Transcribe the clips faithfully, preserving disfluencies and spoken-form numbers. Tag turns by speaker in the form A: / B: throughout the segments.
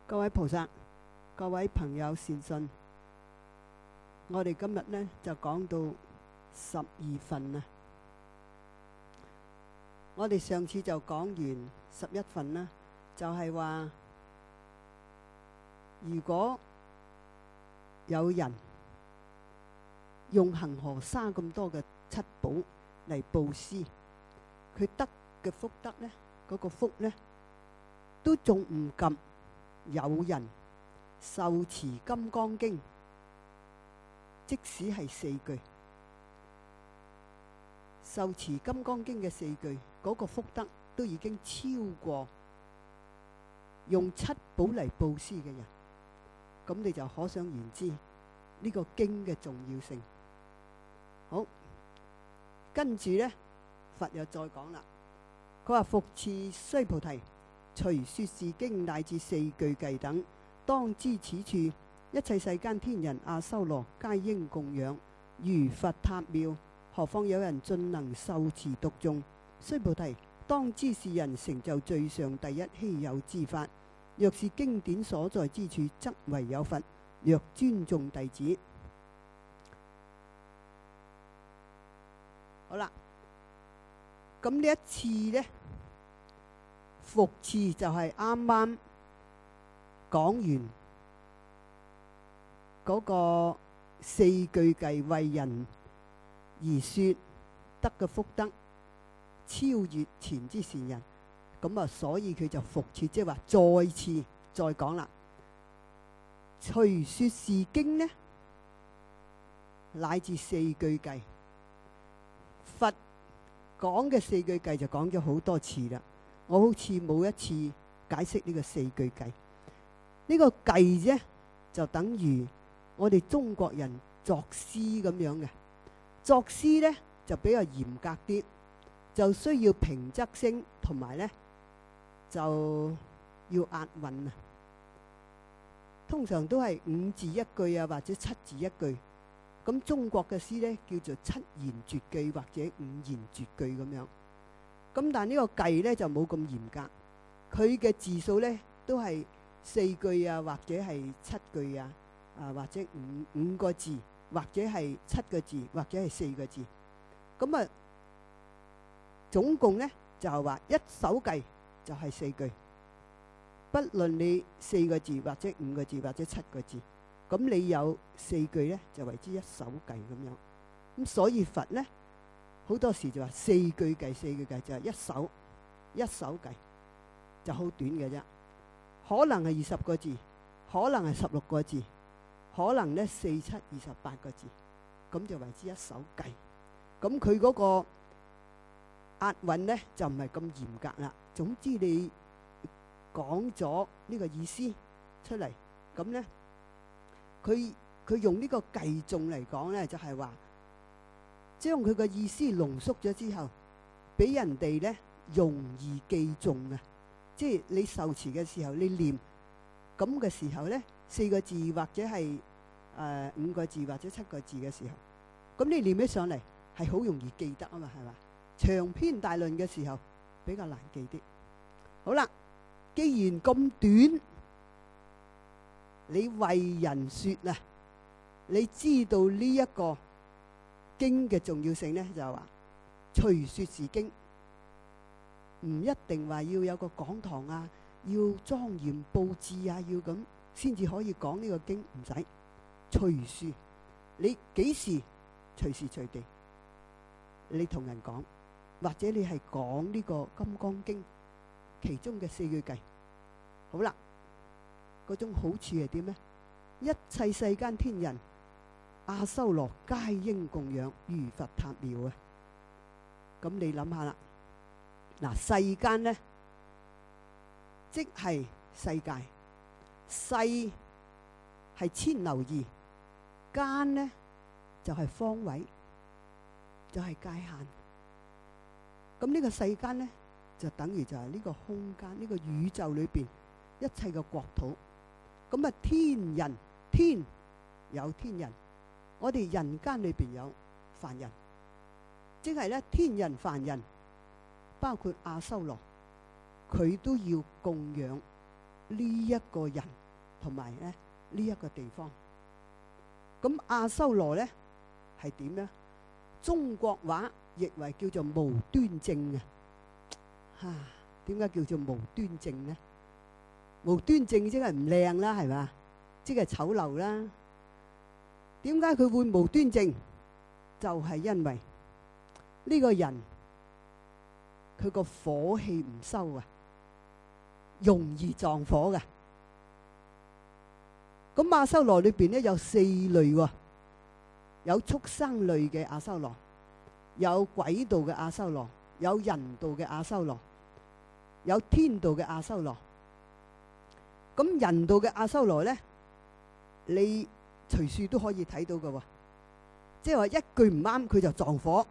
A: 各位菩薩、各位朋友善信，我哋今日呢就講到十二分啊。我哋上次就講完十一分啦，就係話如果有人用恒河沙咁多嘅七寶嚟布施，佢得嘅福德呢，嗰個福呢，都仲唔及有人受持金剛經，即使係四句受持金剛經嘅四句，嗰個福德都已經超過用七寶嚟布施嘅人。咁你就可想而知呢個經嘅重要性。好，跟住呢，佛又再講啦。佢話：復次須菩提，除說是經乃至四句偈等，當知此處一切世間天人阿修羅皆應供養，如佛塔廟。何況有人盡能受持讀誦？須菩提，當知是人成就最上第一稀有之法。若是經典所在之處，則唯有佛。若尊重弟子，好啦。咁呢一次呢，復次就係啱啱講完嗰個四句偈為人而說得嘅福德超越前之善人，咁啊，所以佢就復次，即係話再次再講啦。除說是經呢，乃至四句偈，佛講嘅四句偈就講咗好多次啦。我好似冇一次解釋呢個四句偈。呢個偈啫，就等於我哋中國人作詩咁樣嘅。作詩呢就比較嚴格啲，就需要平仄聲，同埋呢就要押韻啊。通常都係五字一句啊，或者七字一句。咁中國嘅詩呢叫做七言絕句或者五言絕句咁樣。咁但係呢個偈呢就冇咁嚴格，佢嘅字數呢都係四句啊，或者係七句啊，啊或者五五個字，或者係七個字，或者係四個字。咁啊，總共呢就係話一首偈就係四句，不論你四個字或者五個字或者七個字，咁你有四句呢就為之一首偈咁樣。咁所以佛呢好多時就話四句偈，四句偈就係一首一首偈，就好短嘅啫。可能係二十個字，可能係十六個字，可能呢四七二十八個字，咁就為之一首偈。咁佢嗰個押韻呢就唔係咁嚴格啦。總之你講咗呢個意思出嚟，咁呢佢佢用呢個偈頌嚟講呢，就係話將佢個意思濃縮咗之後，俾人哋呢容易記誦啊！即係你受持嘅時候，你念咁嘅時候呢，四個字或者係誒、呃、五個字或者七個字嘅時候，咁你念起上嚟係好容易記得啊嘛，係嘛？長篇大論嘅時候比較難記啲。好啦，既然咁短，你為人說啊，你知道呢一個經嘅重要性呢，就係話除說是經，唔一定話要有個講堂啊，要莊嚴佈置啊，要咁先至可以講呢個經，唔使隨說，你幾時隨時隨地你同人講，或者你係講呢個金剛經其中嘅四句偈。好啦，嗰種好處係點呢？一切世間天人阿修羅皆應供養，如佛塔廟啊！咁你諗下啦，嗱，世間呢，即係世界，世係千流義，間呢就係方位，就係界限。咁呢個世間呢，就等於就係呢個空間，呢個宇宙裏邊一切嘅國土。咁啊，天人天有天人。我哋人間裏邊有凡人，即係咧天人凡人，包括阿修羅，佢都要供養呢一個人同埋咧呢一個地方。咁亞修羅咧係點咧？中國話譯為叫做無端正啊！嚇，點解叫做無端正咧？無端正即係唔靚啦，係嘛？即係醜陋啦。點解佢會無端正？就係因為呢個人佢個火氣唔收啊，容易撞火嘅。咁亞修羅裏邊咧有四類喎，有畜生類嘅亞修羅，有鬼道嘅亞修羅，有人道嘅亞修羅，有天道嘅亞修羅。咁人道嘅亞修羅咧，你隨處都可以睇到嘅喎，即係話一句唔啱佢就撞火。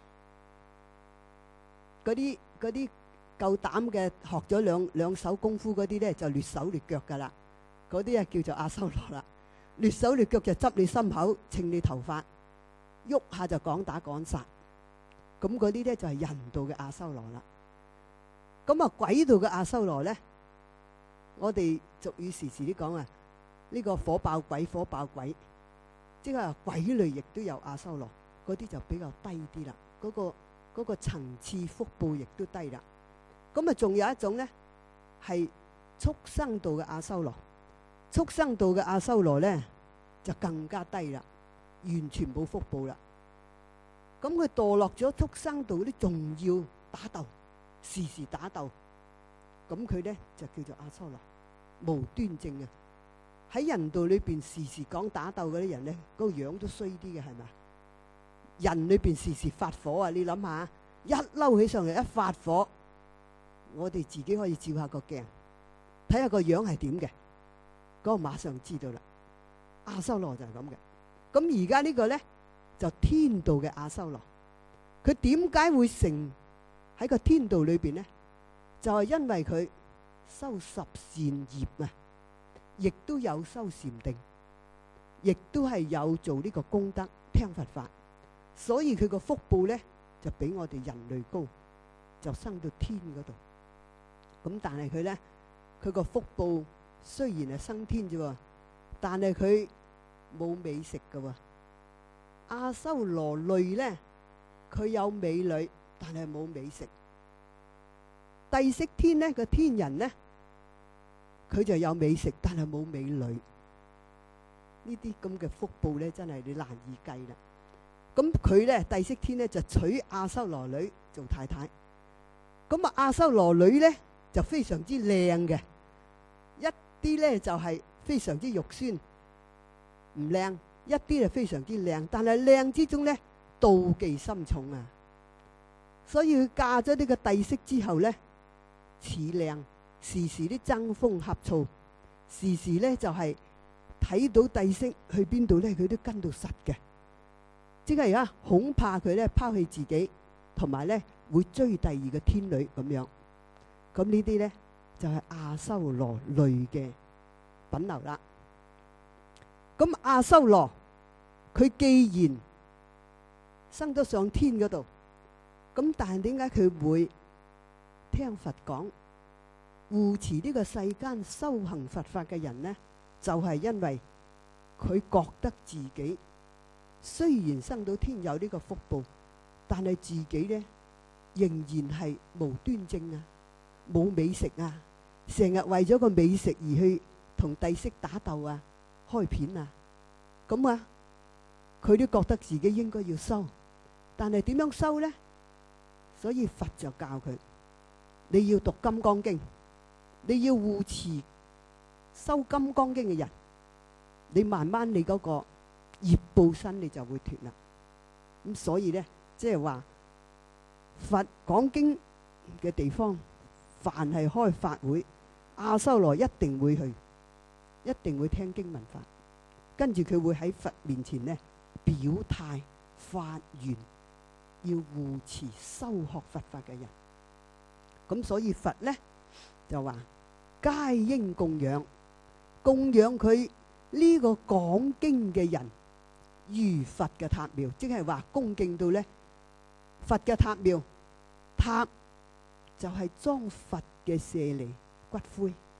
A: 嗰啲嗰啲夠膽嘅學咗兩兩手功夫嗰啲咧，就劣手劣腳噶啦。嗰啲啊叫做亞修羅啦，劣手劣腳就執你心口、稱你頭髮，喐下就講打講殺。咁嗰啲咧就係人道嘅亞修羅啦。咁啊鬼道嘅亞修羅咧，我哋俗語時時啲講啊，呢個火爆鬼，火爆鬼，即係鬼類亦都有亞修羅，嗰啲就比較低啲啦。嗰個嗰個層次福報亦都低啦。咁啊仲有一種咧係畜生道嘅亞修羅。畜生道嘅亞修羅咧就更加低啦，完全冇福報啦。咁佢墮落咗畜生道咧，仲要打鬥，時時打鬥。咁佢咧就叫做亞修羅，無端正啊！喺人道裏邊時時講打鬥嗰啲人咧，嗰個樣都衰啲嘅，係咪？人裏邊時時發火啊！你諗下，一嬲起上嚟一發火，我哋自己可以照下個鏡，睇下個樣係點嘅。嗰個馬上知道啦，亞修羅就係咁嘅。咁而家呢個咧就天道嘅亞修羅，佢點解會成喺個天道裏邊咧？就係因為佢修十善業啊，亦都有修禪定，亦都係有做呢個功德聽佛法，所以佢個福報咧就比我哋人類高，就生到天嗰度。咁但係佢咧，佢個福報雖然係升天啫喎，但係佢冇美食噶喎。亞修羅類咧，佢有美女，但係冇美食。帝釋天咧，個天人咧，佢就有美食，但係冇美女。呢啲咁嘅福報咧，真係你難以計啦。咁佢咧，帝釋天咧就娶亞修羅女做太太。咁啊，亞修羅女咧就非常之靚嘅，一啲咧就係非常之肉酸，唔靚；一啲係非常之靚，但係靚之中咧妒忌心重啊。所以佢嫁咗呢個帝釋之後咧，似靚，時時啲爭風呷醋，時時咧就係睇到帝釋去邊度咧，佢都跟到實嘅。即係而家恐怕佢咧拋棄自己，同埋咧會追第二個天女咁樣。咁呢啲咧就係亞修羅類嘅品流啦。咁亞修羅佢既然生咗上天嗰度，咁但係點解佢會聽佛講，護持呢個世間修行佛法嘅人呢？就係因為佢覺得自己雖然生到天有呢個福報，但係自己呢仍然係無端正啊，冇美食啊，成日為咗個美食而去同帝釋打鬥啊，開片啊，咁啊，佢都覺得自己應該要修，但係點樣修呢？所以佛就教佢，你要讀《金剛經》，你要護持修《金剛經》嘅人，你慢慢你嗰個業報身你就會脫啦。咁所以呢，即係話佛講經嘅地方，凡係開法會，亞修羅一定會去，一定會聽經聞法，跟住佢會喺佛面前呢表態發願，要護持修學佛法嘅人。咁所以佛呢就話皆應供養，供養佢呢個講經嘅人如佛嘅塔廟，即係話恭敬到呢佛嘅塔廟，塔就係裝佛嘅舍利骨灰，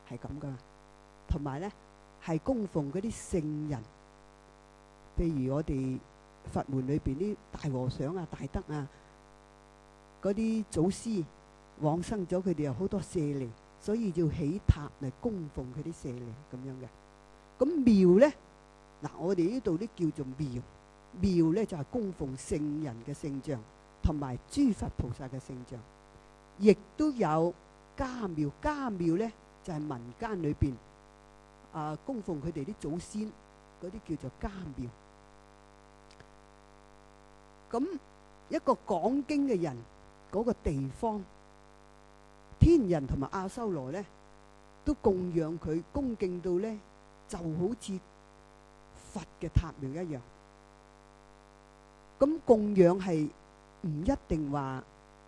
A: 係咁噶嘛。同埋咧係供奉嗰啲聖人，譬如我哋佛門裏邊啲大和尚啊、大德啊，嗰啲祖師往生咗，佢哋有好多舍利，所以要起塔嚟供奉佢啲舍利咁樣嘅。咁廟咧，嗱我哋呢度啲叫做廟，廟咧就係供奉聖人嘅聖像，同埋諸佛菩薩嘅聖像，亦都有家廟。家廟咧就係民間裏邊啊供奉佢哋啲祖先嗰啲叫做家廟。咁一個講經嘅人嗰個地方，天人同埋阿修羅咧都供養佢，恭敬到咧就好似佛嘅塔廟一樣。咁供養係唔一定話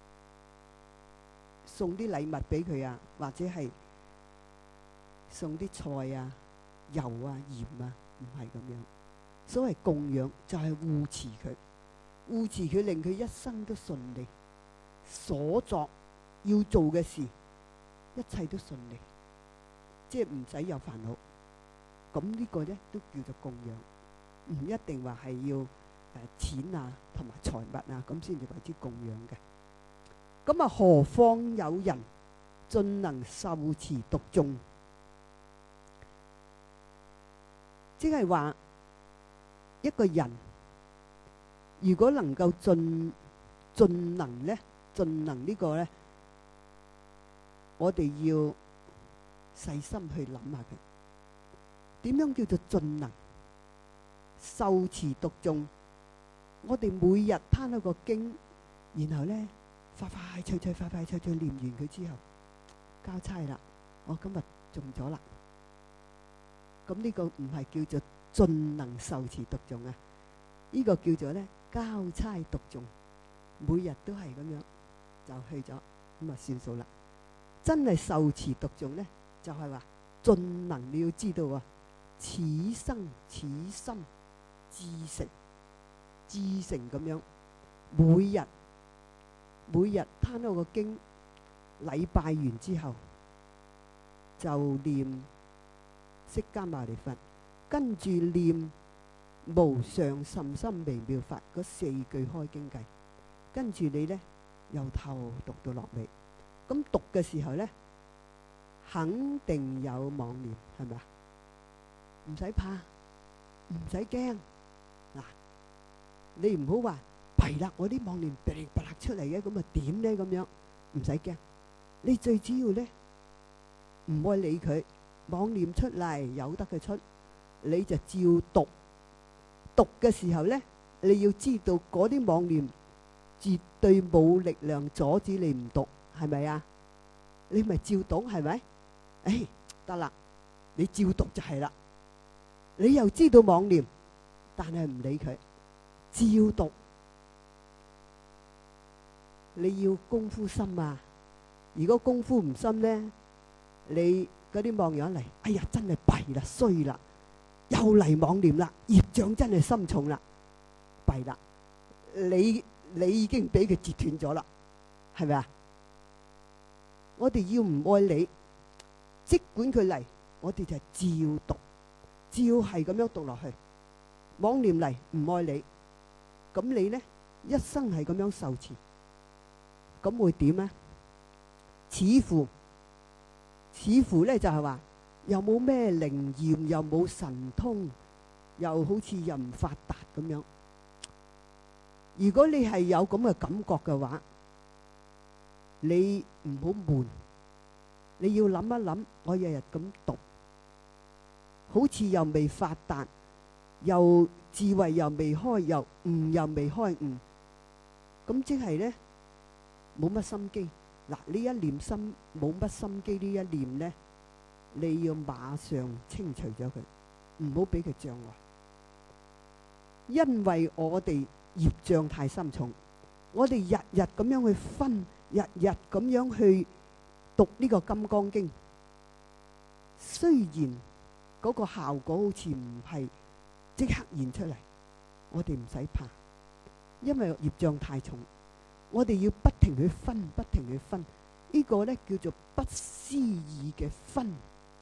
A: 送啲禮物俾佢啊，或者係送啲菜啊、油啊、鹽啊，唔係咁樣。所謂供養就係護持佢，護持佢令佢一生都順利，所作要做嘅事一切都順利，即係唔使有煩惱。咁呢個咧都叫做供養，唔一定話係要誒錢啊同埋財物啊咁先至為之供養嘅。咁啊，何況有人盡能受持讀誦，即係話一個人如果能夠盡盡能咧，盡能呢個咧，我哋要細心去諗下佢點樣叫做盡能受持讀誦。我哋每日攤一個經，然後咧快快脆脆快快脆脆念完佢之後交差啦，我今日中咗啦。咁呢個唔係叫做盡能受持讀誦啊，呢個叫做咧交差讀誦，每日都係咁樣就去咗，咁啊算數啦。真係受持讀誦咧，就係話盡能，你要知道啊，此生此心至誠至誠咁樣，每日每日攤開個經，禮拜完之後就念釋迦牟尼佛，跟住念無上甚深微妙法嗰四句開經偈，跟住你咧由頭讀到落尾。咁讀嘅時候咧，肯定有妄念，係咪啊？唔使怕，唔使驚。嗱，你唔好話弊啦，我啲妄念噼里啪啦出嚟嘅，咁啊點咧？咁樣唔使驚。你最主要咧唔愛理佢，妄念出嚟由得佢出，你就照讀。讀嘅時候咧，你要知道嗰啲妄念絕對冇力量阻止你唔讀，係咪啊？你咪照讀，係咪？誒，得啦，你照讀就係啦。你又知道妄念，但係唔理佢，照讀。你要功夫深啊！如果功夫唔深咧，你嗰啲妄念嚟，哎呀，真係弊啦，衰啦，又嚟妄念啦，業障真係深重啦，弊啦！你你已經俾佢截斷咗啦，係咪啊？我哋要唔愛理，即管佢嚟，我哋就照讀，照係咁樣讀落去。妄念嚟唔愛理，咁你咧一生係咁樣受持，咁會點咧？似乎似乎咧就係話，又冇咩靈驗，又冇神通，又好似又唔發達咁樣。如果你係有咁嘅感覺嘅話，你唔好悶，你要諗一諗，我日日咁讀，好似又未發達，又智慧又未開，又悟又未開悟，咁即係咧冇乜心機。嗱，呢一念心冇乜心機，呢一念咧，你要馬上清除咗佢，唔好俾佢障礙。因為我哋業障太深重，我哋日日咁樣去分，日日咁樣去讀呢個金剛經，雖然嗰個效果好似唔係即刻現出嚟，我哋唔使怕，因為業障太重。我哋要不停去分，不停去分，呢個呢叫做不思議嘅分，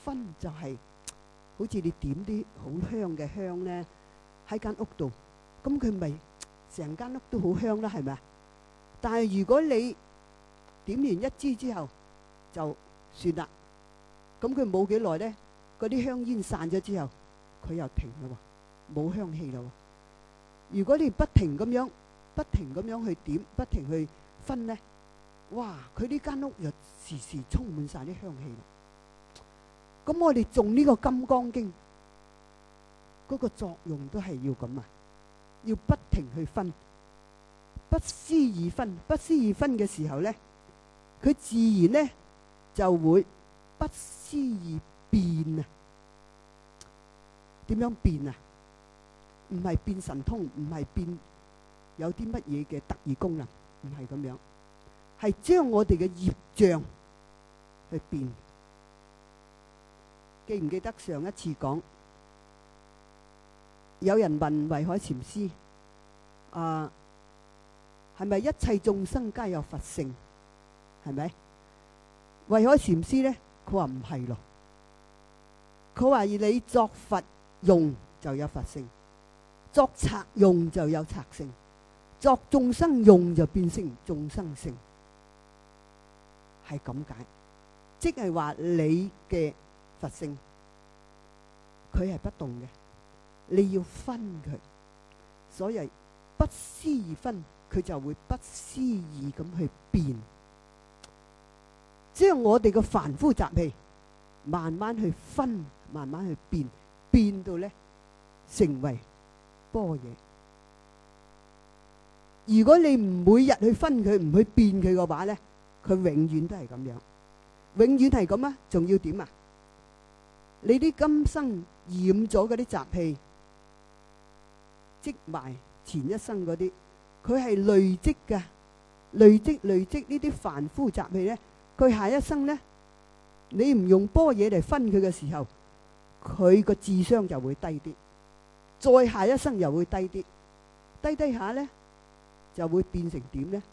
A: 薰就係好似你點啲好香嘅香咧喺間屋度，咁佢咪成間屋都好香啦，係咪啊？但係如果你點完一支之後就算啦，咁佢冇幾耐咧，嗰啲香煙散咗之後，佢又停啦喎，冇香氣啦喎。如果你不停咁樣不停咁樣去點，不停去薰咧，哇！佢呢間屋又時時充滿晒啲香氣啦。咁我哋種呢個金剛經嗰個作用都係要咁啊，要不停去薰，不思議薰，不思議薰嘅時候咧，佢自然咧就會不思議變啊。點樣變啊？唔係變神通，唔係變有啲乜嘢嘅特異功能，唔係咁樣，係將我哋嘅業障去變。記唔記得上一次講，有人問慧海禪師：啊，係咪一切眾生皆有佛性？係咪？慧海禪師咧，佢話唔係咯。佢話你作佛用就有佛性，作賊用就有賊性，作眾生用就變成眾生性，係咁解。即係話你嘅佛性，佢係不動嘅，你要薰佢，所以不思議薰，佢就會不思議咁去變，將我哋嘅凡夫習氣慢慢去薰，慢慢去變，變到咧成為般若。如果你唔每日去薰佢，唔去變佢嘅話咧，佢永遠都係咁樣，永遠係咁啊！仲要點啊？你啲今生染咗嗰啲習氣，積埋前一生嗰啲，佢係累積噶，累積累積呢啲凡夫習氣咧，佢下一生咧，你唔用般若嚟薰佢嘅時候，佢個智商就會低啲，再下一生又會低啲，低低下咧就會變成點咧？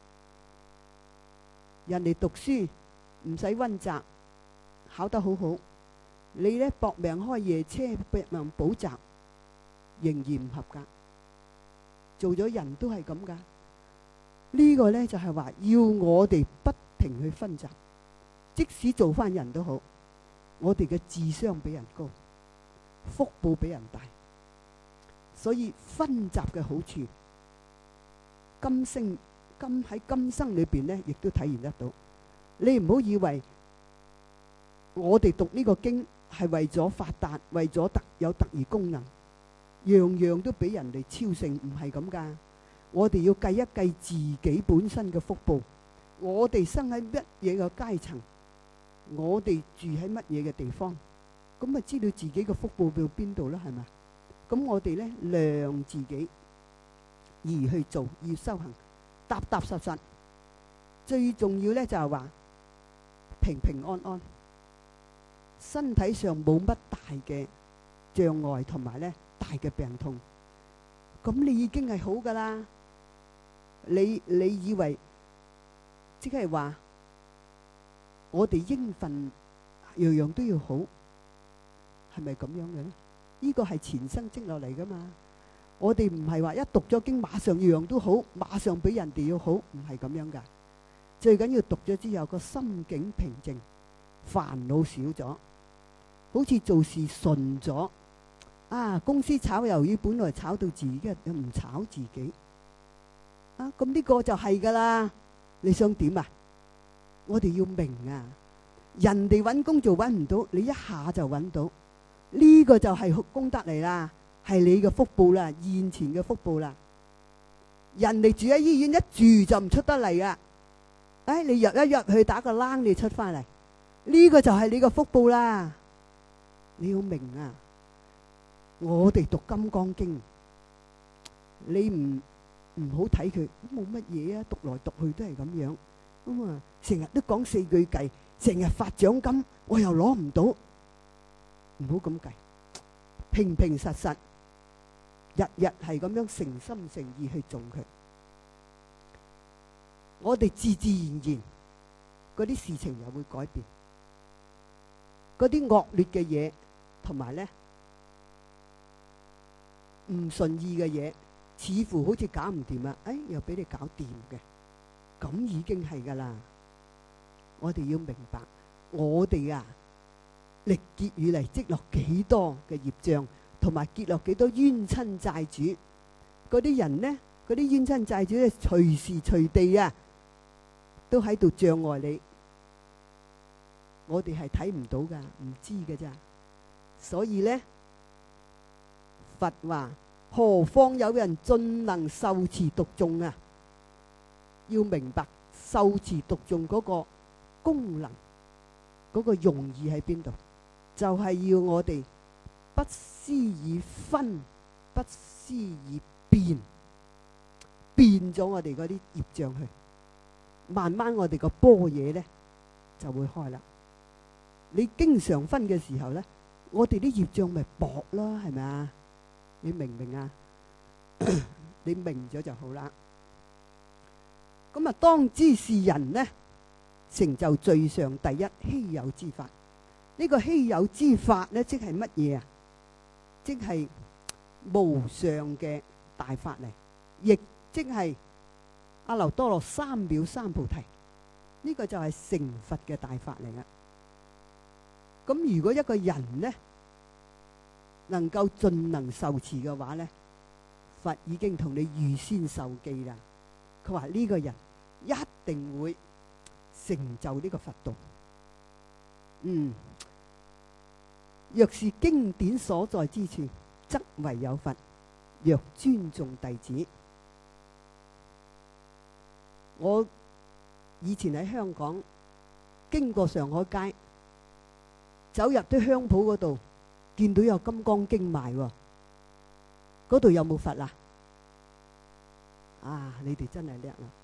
A: 人哋讀書唔使溫習，考得好好，你咧搏命開夜車，搏命補習，仍然唔合格。做咗人都係咁噶，呢個咧就係話要我哋不停去薰習，即使做翻人都好，我哋嘅智商比人高，福報比人大，所以薰習嘅好處，今生今喺今生裏邊咧，亦都體現得到。你唔好以為我哋讀呢個經係為咗發達，為咗特有特異功能，樣樣都俾人哋超勝，唔係咁噶。我哋要計一計自己本身嘅福報，我哋生喺乜嘢嘅階層，我哋住喺乜嘢嘅地方，咁咪知道自己嘅福報到邊度啦，係咪？咁我哋咧量自己而去做，要修行，踏踏實實。最重要咧就係話平平安安，身體上冇乜大嘅障礙同埋咧大嘅病痛，咁你已經係好噶啦。你你以為即係話我哋應份樣樣都要好，係咪咁樣嘅咧？呢個係前生積落嚟噶嘛。我哋唔係話一讀咗經馬上樣樣都好，馬上比人哋要好，唔係咁樣噶。最緊要讀咗之後個心境平靜，煩惱少咗，好似做事順咗。啊，公司炒魷魚本來炒到自己，又唔炒自己。啊，咁呢個就係噶啦。你想點啊？我哋要明啊，人哋揾工做揾唔到，你一下就揾到，呢個就係功德嚟啦，係你嘅福報啦，現前嘅福報啦。人哋住喺醫院一住就唔出得嚟啊！誒，你入一入去打個冷，你出翻嚟，呢個就係你嘅福報啦。你要明啊！我哋讀金剛經，你唔唔好睇佢冇乜嘢啊，讀來讀去都係咁樣咁啊，成日都講四句偈，成日發獎金，我又攞唔到，唔好咁計，平平實實，日日係咁樣誠心誠意去做佢，我哋自自然然嗰啲事情又會改變。 嗰啲惡劣嘅嘢，同埋咧唔順意嘅嘢，似乎好似搞唔掂啊！哎，又俾你搞掂嘅，咁已經係噶啦。我哋要明白，我哋啊，歷劫以嚟積落幾多嘅業障，同埋結落幾多冤親債主。嗰啲人呢，嗰啲冤親債主咧，隨時隨地啊，都喺度障礙你。我哋係睇唔到噶，唔知噶咋。所以呢，佛話：何況有人盡能受持讀誦啊！要明白受持讀誦嗰個功能，嗰個用意喺邊度？就係要我哋不思以分，不思以變，變咗我哋嗰啲業障去，慢慢我哋個般若呢就會開啦。你經常分嘅時候呢，我哋啲業障咪薄咯，係咪啊？你明唔明啊？你明咗就好啦。咁啊，當知是人呢，成就最上第一稀有之法。呢個稀有之法呢，即係乜嘢啊？即係無上嘅大法嚟，亦即係阿耨多羅三藐三菩提。呢個就係成佛嘅大法嚟啦。咁如果一個人呢，能夠盡能受持嘅話呢，佛已經同你預先受記啦。佢話呢個人一定會成就呢個佛道。嗯，若是經典所在之處，則為有佛；若尊重弟子，我以前喺香港經過上海街，走入啲香鋪嗰度，見到有《金剛經》賣喎，嗰度有冇佛啊？啊！你哋真係叻啦！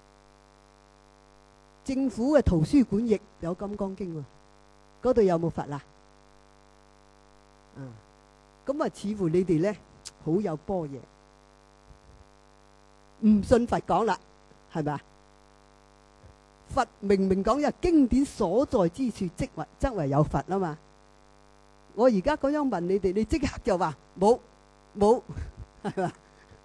A: 政府嘅圖書館亦有《金剛經》喎，嗰度有冇佛啊？啊！咁啊，似乎你哋咧好有般若，唔信佛講啦，係咪啊？佛明明講有經典所在之處，即為則為有佛啊嘛！我而家咁樣問你哋，你即刻就話冇冇，係嘛？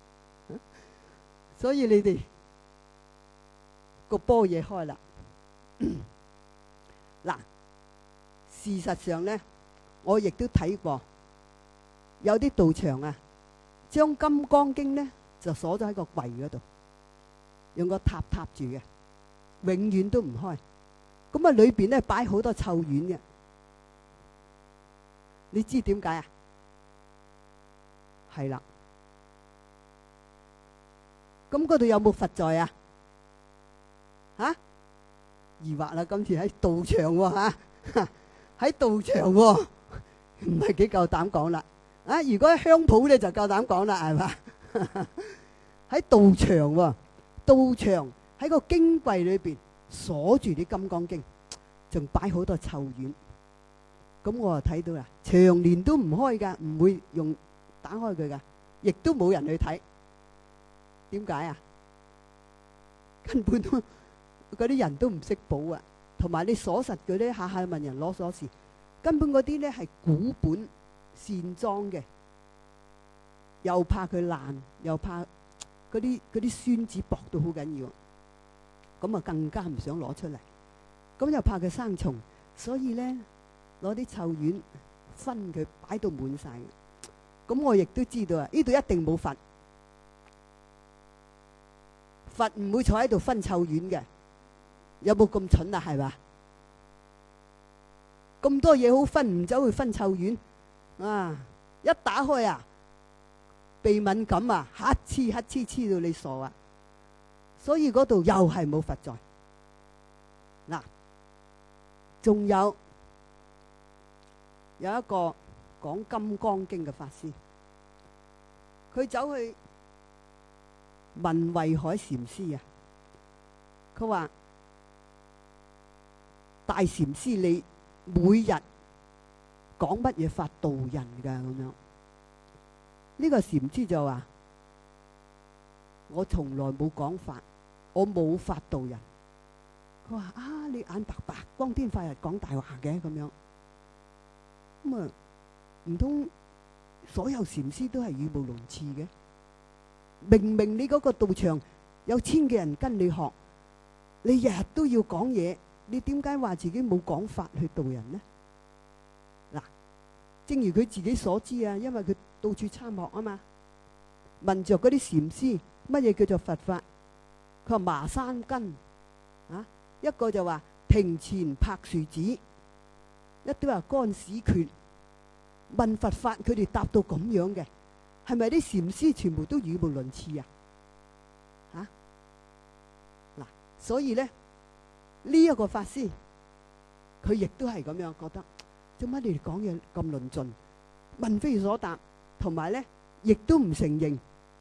A: 所以你哋個般若開啦。嗱，事實上咧，我亦都睇過有啲道場啊，將《金剛經》咧就鎖咗喺個櫃嗰度，用個塔塔住嘅，永遠都唔開。咁啊，裏邊咧擺好多臭丸嘅。你知點解啊？係啦。咁嗰度有冇佛在啊？吓？疑惑啦！今次喺道場喎，吓，喺道場喎，唔係幾夠膽講啦。啊，如果喺香鋪咧就夠膽講啦，係嘛？喺道場喎，道場喺個經櫃裏邊鎖住啲《金剛經》，仲擺好多臭丸。咁我就睇到啦，長年都唔開噶，唔會用打開佢噶，亦都冇人去睇。點解啊？根本都嗰啲人都唔識保啊，同埋你鎖實嗰啲下下問人攞鎖匙，根本嗰啲咧係古本線裝嘅，又怕佢爛，又怕嗰啲嗰啲宣紙薄到好緊要，咁啊更加唔想攞出嚟，咁又怕佢生蟲，所以咧攞啲臭丸分佢擺到滿晒。咁我亦都知道啊，呢度一定冇佛。佛唔會坐喺度分臭丸嘅，有冇咁蠢啊？係嘛？咁多嘢好分，唔走去分臭丸啊！一打開啊，鼻敏感啊，乞嗤乞嗤黐到你傻啊！所以嗰度又係冇佛在。嗱，仲有有一個講《金剛經》嘅法師，佢走去問慧海禪師啊，佢話：大禪師，你每日講乜嘢法度人噶？咁樣呢個禪師就話：我從來冇講法，我冇法度人。佢話：啊，你眼白白，光天化日講大話嘅咁樣。 咁啊，唔通所有禪師都係語無倫次嘅？明明你嗰個道場有千幾人跟你學，你日日都要講嘢，你點解話自己冇講法去度人呢？嗱，正如佢自己所知啊，因為佢到處參學啊嘛，問着嗰啲禪師乜嘢叫做佛法，佢話麻山根啊，一個就話庭前柏樹子，一啲話乾屎缺。問佛法，佢哋答到咁樣嘅，係咪啲禪師全部都語無倫次啊？吓，嗱，所以咧呢一個法師，佢亦都係咁樣覺得，做乜你哋講嘢咁論盡，問非所答，同埋咧亦都唔承認，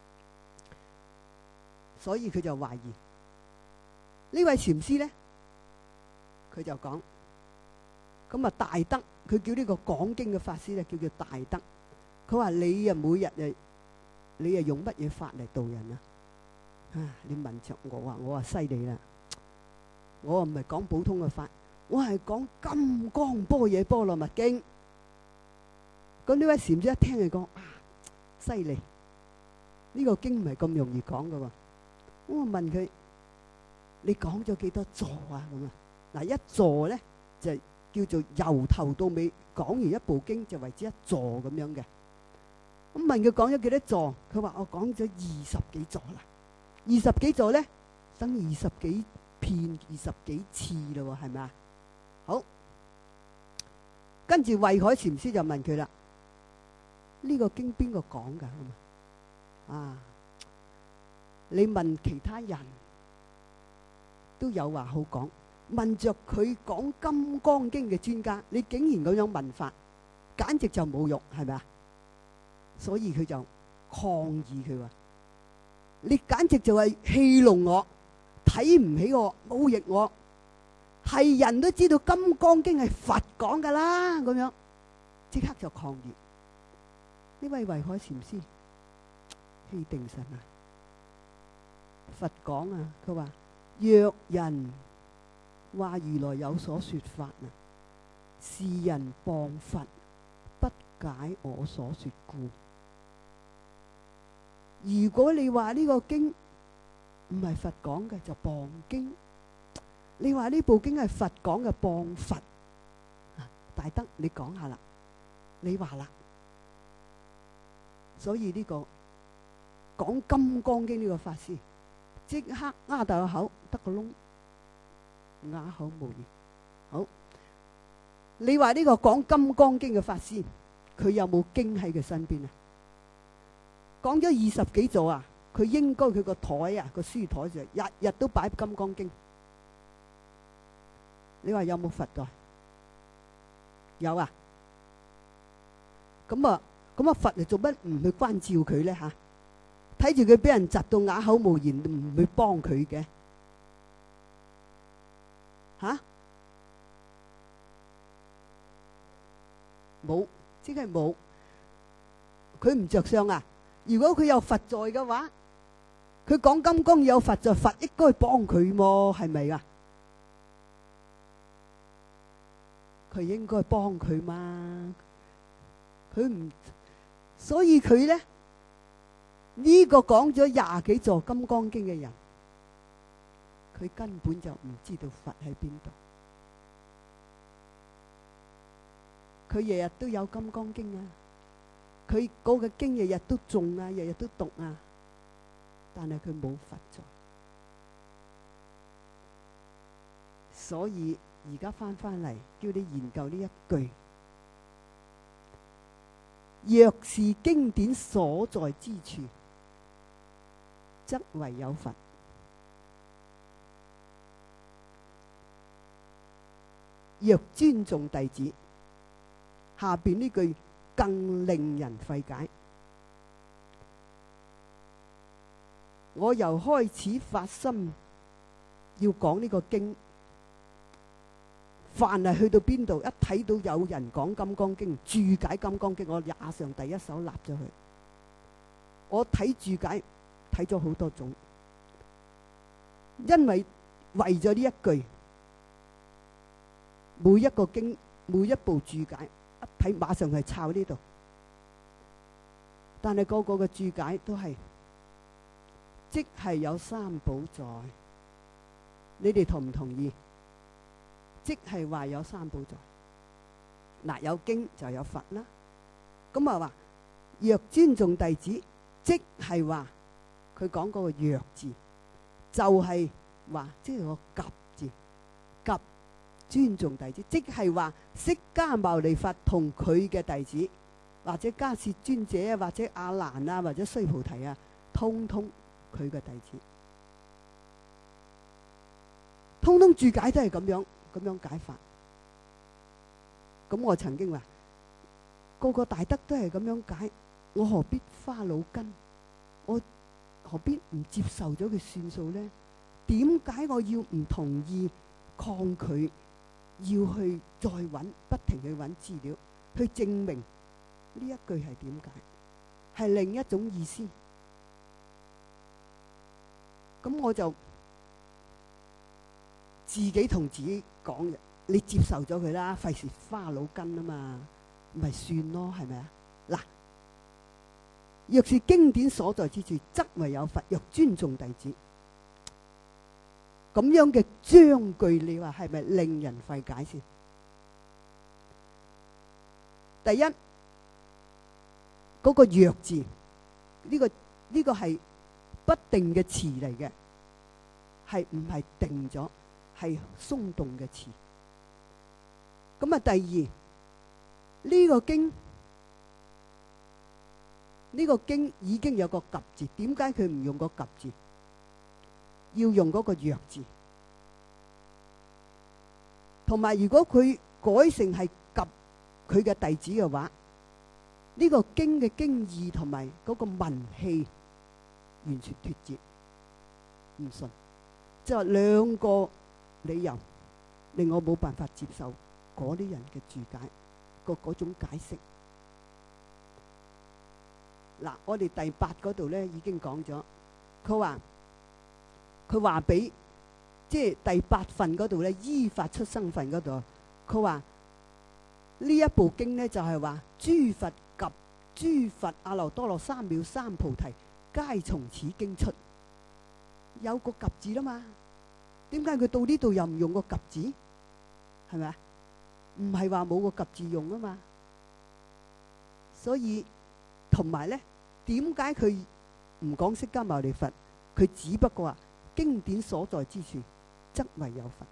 A: 所以佢就懷疑呢位禪師咧，佢就講咁啊大德。佢叫呢個講經嘅法師咧，叫做大德。佢話你啊，每日誒，你啊用乜嘢法嚟度人啊？啊，你問着我啊，我話犀利啦！我啊唔係講普通嘅法，我係講金剛般若波羅蜜經。咁呢位禪師一聽佢講啊，犀利！呢個經唔係咁容易講㗎喎。我問佢：你講咗幾多座啊？咁啊，嗱，一座咧就叫做由頭到尾講完一部經就為之一座咁樣嘅。咁問佢講咗幾多座，佢話我講咗二十幾座啦。二十幾座咧，等二十幾遍、二十幾次咯，係咪啊？好，跟住慧海禪師就問佢啦：呢個經邊個講噶？啊，你問其他人都有話好講。問着佢講《金剛經》嘅專家，你竟然咁樣問法，簡直就侮辱，係咪啊？所以佢就抗議佢話：你簡直就係戲弄我，睇唔起我，侮辱我。係人都知道《金剛經》係佛講噶啦，咁樣即刻就抗議。呢位慧海禪師氣定神啊！佛講啊，佢話若人話如來有所說法啊，是人謗佛，不解我所說故。如果你話呢個經唔係佛講嘅，就謗經；你話呢部經係佛講嘅，謗佛。大德，你講下啦，你話啦。所以呢個講《金剛經》呢個法師，即刻擘大個口，得個窿。啞口無言。好，你話呢個講《金剛經》嘅法師，佢有冇經喺佢身邊啊？講咗二十幾座啊，佢應該佢個台啊，個書台就日日都擺《金剛經》。你話有冇佛在？有啊。咁啊，咁啊，佛嚟做乜唔去關照佢咧？吓，睇住佢俾人窒到啞口無言，唔去幫佢嘅？吓，冇，即係冇，佢唔着相啊！如果佢有佛在嘅話，佢講金剛有佛在，佛應該幫佢喎，係咪啊？佢應該幫佢嘛？佢唔，所以佢咧呢個講咗廿幾座金剛經嘅人，佢根本就唔知道佛喺邊度。佢日日都有金剛經啊，佢嗰個經日日都誦啊，日日都讀啊，但係佢冇佛在。所以而家翻翻嚟，叫你研究呢一句：若是經典所在之處，則為有佛。若尊重弟子，下邊呢句更令人費解。我由開始發心要講呢個經，凡係去到邊度，一睇到有人講《金剛經》注解《金剛經》，我馬上第一手立咗佢。我睇注解睇咗好多種，因為為咗呢一句，每一個經每一部注解一睇馬上係抄呢度。但係個個嘅注解都係，即係有三寶在。你哋同唔同意？即係話有三寶在。嗱，有經就有佛啦。咁啊話，若尊重弟子，即係話佢講嗰個若字，就係話即係個及字，及尊重弟子，即係話釋迦牟尼佛同佢嘅弟子，或者迦葉尊者啊，或者阿難啊，或者須菩提啊，通通佢嘅弟子，通通注解都係咁樣咁樣解法。咁我曾經話，個個大德都係咁樣解，我何必花腦筋？我何必唔接受咗佢算數呢？點解我要唔同意、抗拒，要去再揾，不停去揾資料，去證明呢一句係點解？係另一種意思。咁我就自己同自己講嘅，你接受咗佢啦，費事花腦筋啊嘛，咪算咯，係咪啊？嗱，若是經典所在之處，則為有佛；若尊重弟子，咁樣嘅章句，你話係咪令人費解先？第一，嗰個若字，呢個呢個係不定嘅詞嚟嘅，係唔係定咗？係鬆動嘅詞。咁啊，第二，呢個經呢個經已經有個及字，點解佢唔用個及字，要用嗰個若字？同埋，如果佢改成係及佢嘅弟子嘅話，呢個經嘅經義同埋嗰個文氣完全脫節，唔順，即係兩個理由令我冇辦法接受嗰啲人嘅注解個嗰種解釋。嗱，我哋第八嗰度咧已經講咗，佢話佢話俾即係第八份嗰度咧，依法出生份嗰度，佢話呢一部經咧就係話諸佛及諸佛阿耨多羅三藐三菩提皆從此經出，有個及字啦嘛。點解佢到呢度又唔用個及字？係咪啊？唔係話冇個及字用啊嘛。所以同埋咧，點解佢唔講釋迦牟尼佛？佢只不過話經典所在之處，則為有佛。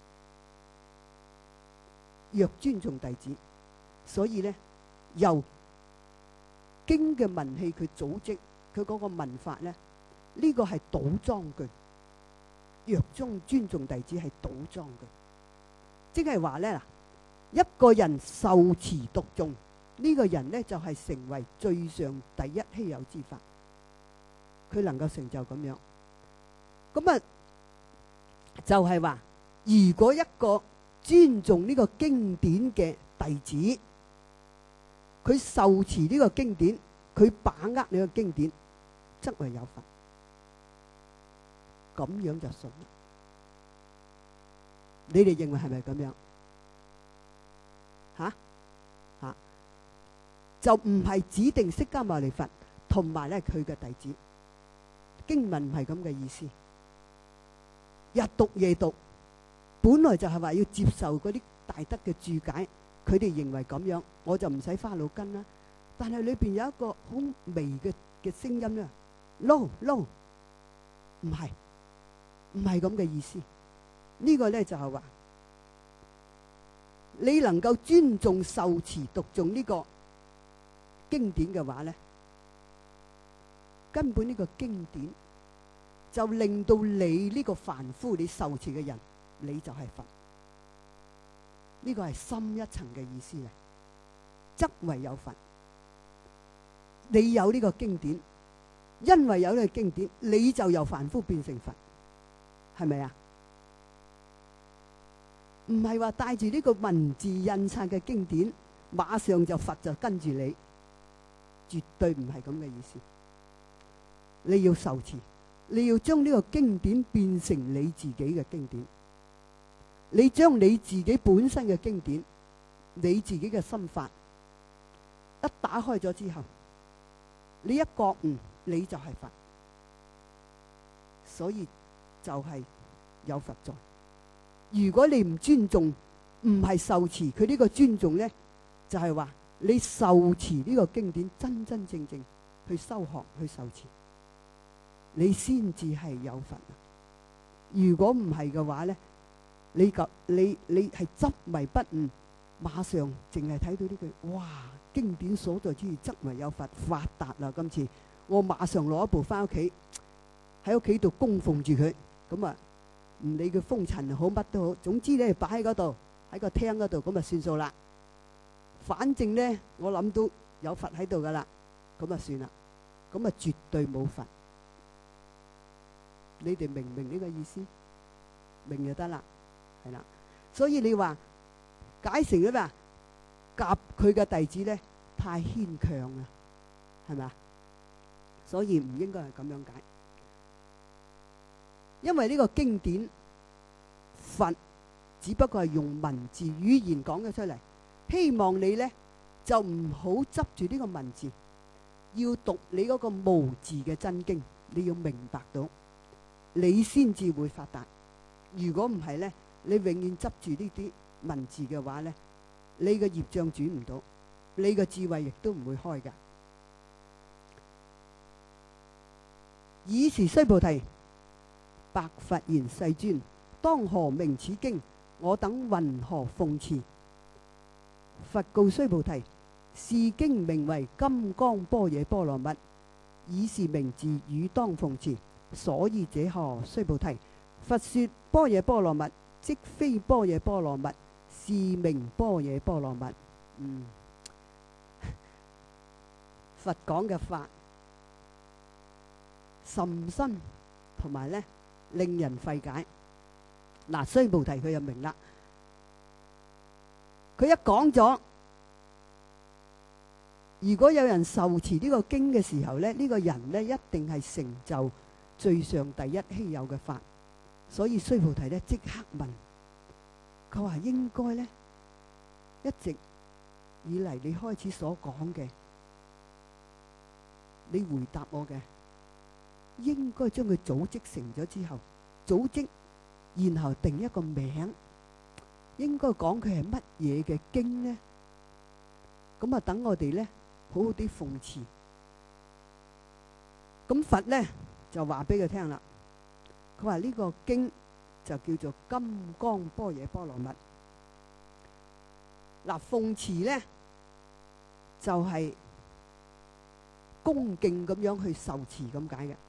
A: 若尊重弟子，所以咧由經嘅文氣佢組織佢嗰個文法咧，呢個係倒裝句。若中尊重弟子係倒裝句，即係話咧嗱，一個人受持讀誦呢個人咧就係成為最上第一稀有之法，佢能夠成就咁樣。咁啊就係話，如果一個尊重呢個經典嘅弟子，佢受持呢個經典，佢把握呢個經典，則為有佛。咁樣就信啦。你哋認為係咪咁樣？吓吓，就唔係指定釋迦牟尼佛同埋咧佢嘅弟子。經文唔係咁嘅意思。日讀夜讀，本來就係話要接受嗰啲大德嘅注解，佢哋認為咁樣，我就唔使花腦筋啦。但係裏邊有一個好微嘅嘅聲音咧，no no，唔係。唔係咁嘅意思，呢個呢就係話，你能夠尊重受持讀誦呢個經典嘅話呢，根本呢個經典就令到你呢個凡夫，你受持嘅人，你就係佛。呢個係深一層嘅意思嚟，則為有佛。你有呢個經典，因為有呢個經典，你就由凡夫變成佛。係咪啊？唔係話帶住呢個文字印刷嘅經典，馬上就佛就跟住你，絕對唔係咁嘅意思。你要受持，你要將呢個經典變成你自己嘅經典。你將你自己本身嘅經典，你自己嘅心法， 一打開咗之後，你一覺悟，你就係佛。所以就係有佛在。如果你唔尊重，唔係受持，佢呢個尊重呢，就係話你受持呢個經典，真真正正去修學去受持，你先至係有佛。如果唔係嘅話呢，你個你你係執迷不悟，馬上淨係睇到呢句，哇！經典所在之處，則為有佛，發達啦！今次我馬上攞一部翻屋企，喺屋企度供奉住佢，咁啊唔理佢風塵好乜都好，總之咧擺喺嗰度，喺個廳嗰度，咁啊算數啦。反正咧我諗到有佛喺度噶啦，咁啊算啦，咁啊絕對冇佛。你哋明唔明呢個意思？明就得啦，係啦。所以你話解成咧咩？夾佢嘅弟子咧太牽強啦，係咪啊？所以唔應該係咁樣解。因為呢個經典佛只不過係用文字語言講咗出嚟，希望你呢就唔好執住呢個文字，要讀你嗰個無字嘅真經，你要明白到，你先至會發達。如果唔係呢，你永遠執住呢啲文字嘅話呢，你嘅業障轉唔到，你嘅智慧亦都唔會開㗎。爾時須菩提，白佛言：世尊，當何名此經？我等云何奉持？佛告須菩提：是經名為《金剛般若波羅蜜》，以是名字汝當奉持。所以者何？須菩提，佛說般若波羅蜜，即非般若波羅蜜，是名般若波羅蜜。嗯，佛講嘅法甚深，同埋呢令人費解。嗱，須菩提佢就明啦。佢一講咗，如果有人受持呢個經嘅時候呢，呢、呢個人呢一定係成就最上第一稀有嘅法。所以須菩提呢即刻問，佢話應該呢，一直以嚟你開始所講嘅，你回答我嘅，應該將佢組織成咗之後，組織然後定一個名，應該講佢係乜嘢嘅經呢？咁啊，等我哋呢好好啲奉持。咁佛呢就話俾佢聽啦，佢話呢個經就叫做《金剛般若波羅蜜》。嗱，奉持呢就係、是、恭敬咁樣去受持咁解嘅。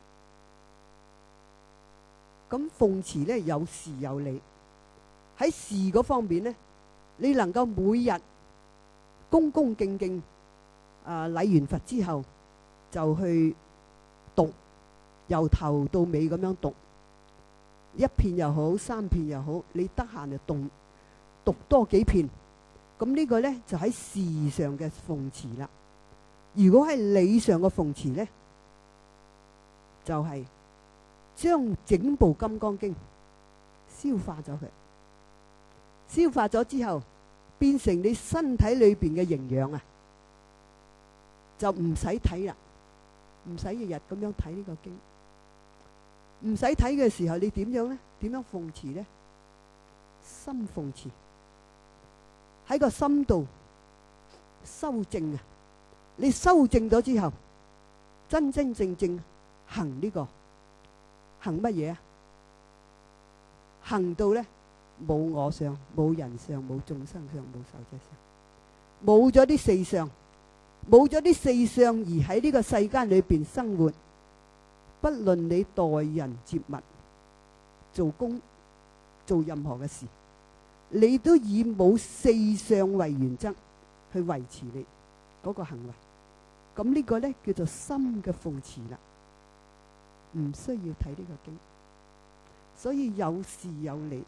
A: 咁奉持呢有時有理，喺事嗰方面呢，你能夠每日恭恭敬敬啊禮完佛之後就去讀，由頭到尾咁樣讀，一遍又好，三遍又好，你得閒就讀讀多幾遍。咁呢個呢就喺事上嘅奉持啦。如果係理上嘅奉持呢，就係、是。將整部《金剛經》消化咗佢，消化咗之後變成你身體裏邊嘅營養啊，就唔使睇啦，唔使日日咁樣睇呢個經，唔使睇嘅時候，你點樣呢？點樣奉持呢？心奉持，喺個心度修正啊！你修正咗之後，真真正正行呢、這個。行乜嘢啊？行到呢，冇我相，冇人相，冇眾生相，冇壽者相，冇咗啲四相，冇咗啲四相而喺呢個世間裏邊生活，不論你待人接物、做工、做任何嘅事，你都以冇四相為原則去維持你嗰個行為。咁呢個呢，叫做心嘅奉持啦。唔需要睇呢個經，所以有事有理。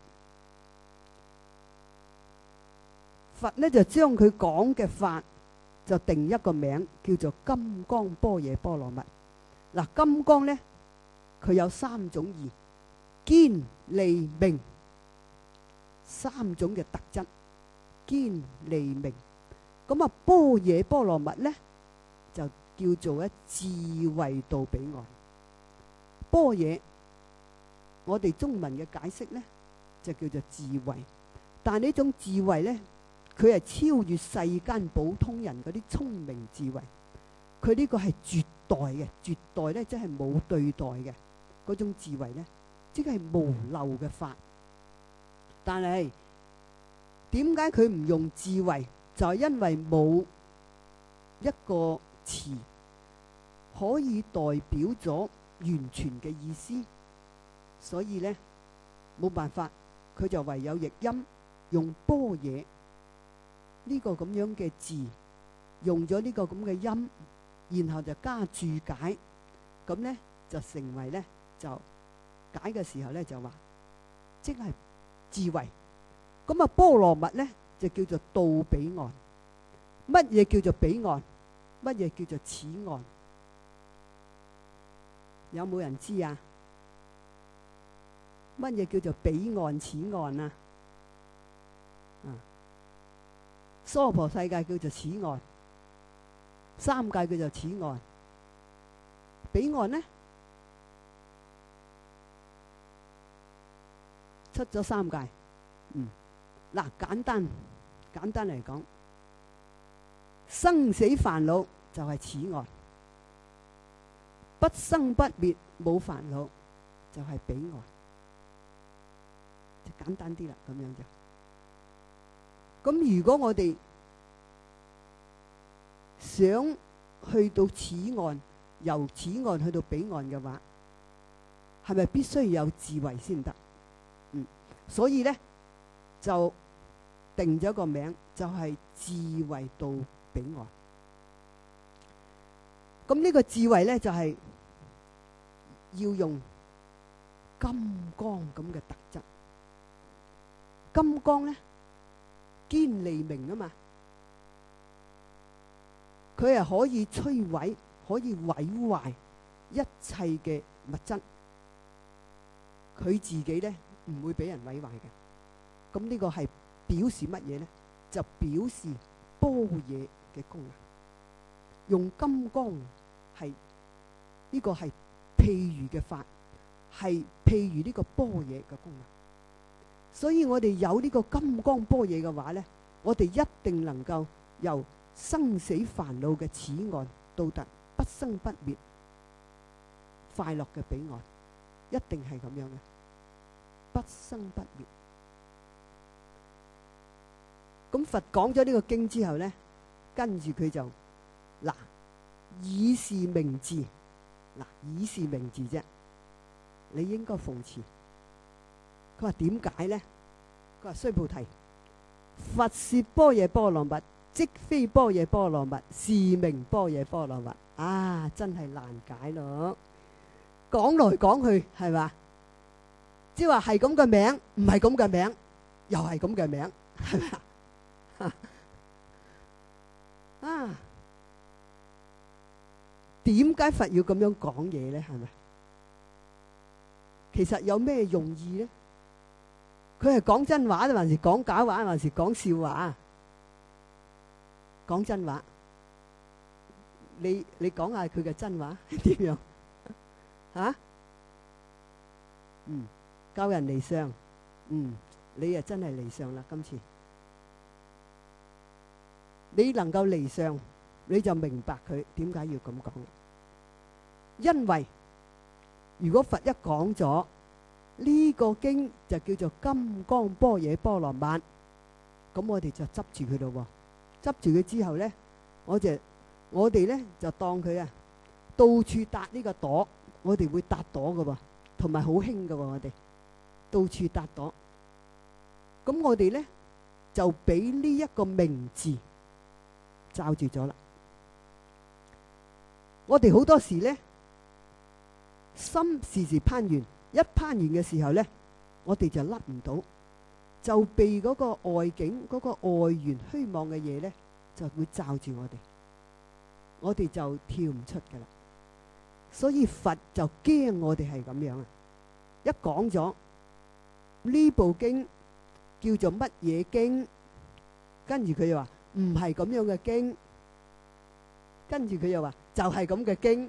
A: 佛呢就將佢講嘅法就定一個名，叫做金剛般若波羅蜜。嗱，金剛呢佢有三種義，堅利明三種嘅特質，堅利明。 咁啊，般若波羅蜜咧就叫做咧智慧到彼岸。般若我哋中文嘅解釋咧就叫做智慧，但係呢種智慧咧，佢係超越世間普通人嗰啲聰明智慧。佢呢個係絕代嘅，絕代咧即係冇對待嘅嗰種智慧咧，即係無漏嘅法。但係點解佢唔用智慧？就係因為冇一個詞可以代表咗完全嘅意思，所以咧冇辦法，佢就唯有譯音，用般若呢個咁樣嘅字，用咗呢個咁嘅音，然後就加注解，咁咧就成為咧就解嘅時候咧就話，即係智慧。咁啊，波羅蜜咧就叫做到彼岸。乜嘢叫做彼岸？乜嘢叫做此岸？有冇人知啊？乜嘢叫做彼岸此岸啊？啊，娑婆世界叫做此岸，三界叫做此岸。彼岸呢？出咗三界。嗯，嗱，簡單簡單嚟講，生死煩惱就係此岸，不生不滅冇煩惱就係彼岸，就簡單啲啦，咁樣就。咁如果我哋想去到此岸，由此岸去到彼岸嘅話，係咪必須要有智慧先得？嗯，所以咧就定咗個名，就係智慧到彼岸。咁呢個智慧咧就係要用金剛咁嘅特質。金剛咧堅利明啊嘛，佢係可以摧毀、可以毀壞一切嘅物質，佢自己咧唔會俾人毀壞嘅。咁呢個係表示乜嘢咧？就表示般若嘅功能。用金剛係呢個係譬喻嘅法，係譬喻呢個般若嘅功能。所以我哋有呢個金剛般若嘅話咧，我哋一定能夠由生死煩惱嘅此岸到達不生不滅快樂嘅彼岸，一定係咁樣嘅，不生不滅。咁佛講咗呢個經之後咧，跟住佢就嗱，以是名字，嗱，以是名字啫，你應該奉持。佢話點解咧？佢話須菩提，佛說般若波羅蜜，即非般若波羅蜜，是名般若波羅蜜。啊，真係難解咯！講來講去係嘛？即係話係咁嘅名，唔係咁嘅名，又係咁嘅名，係咪啊？啊，點解佛要咁樣講嘢咧？係咪？其實有咩用意咧？佢係講真話，還是講假話，還是講笑話？講真話，你你講下佢嘅真話係點樣？吓？嗯，教人離相，嗯，你啊真係離相啦！今次你能夠離相，你就明白佢點解要咁講。因為如果佛一講咗呢個經就叫做金剛般若波羅蜜，咁我哋就執住佢咯。執住佢之後咧，我就我哋咧就當佢啊，到處搭呢個朵，我哋會搭朵噶喎，同埋好興噶喎，我哋到處搭朵。咁我哋咧就俾呢一個名字罩住咗啦。我哋好多時咧，心時時攀緣，一攀緣嘅時候咧，我哋就甩唔到，就被嗰個外境、嗰個外緣虛妄嘅嘢咧，就會罩住我哋，我哋就跳唔出噶啦。所以佛就驚我哋係咁樣啊！一講咗呢部經叫做乜嘢經，跟住佢就話唔係咁樣嘅經。跟住佢又話就係咁嘅經。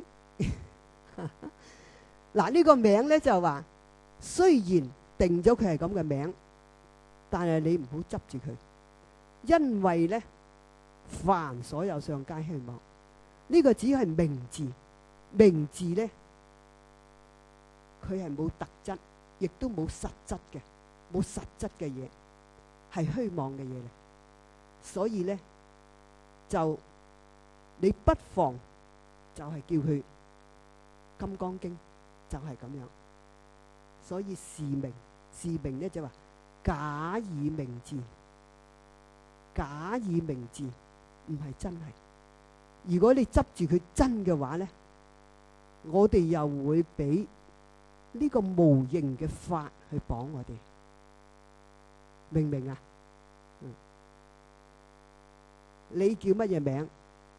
A: 嗱，呢個名咧就話雖然定咗佢係咁嘅名，但係你唔好執住佢，因為咧凡所有上皆虛妄。呢個只係名字，名字咧佢係冇特質，亦都冇實質嘅，冇實質嘅嘢，係虛妄嘅嘢嚟。所以咧就你不妨就係叫佢《金剛經》，就係咁樣。所以是名，是名咧就話假以名字，假以名字唔係真係。如果你執住佢真嘅話咧，我哋又會俾呢個無形嘅法去綁我哋，明唔明啊？嗯，你叫乜嘢名？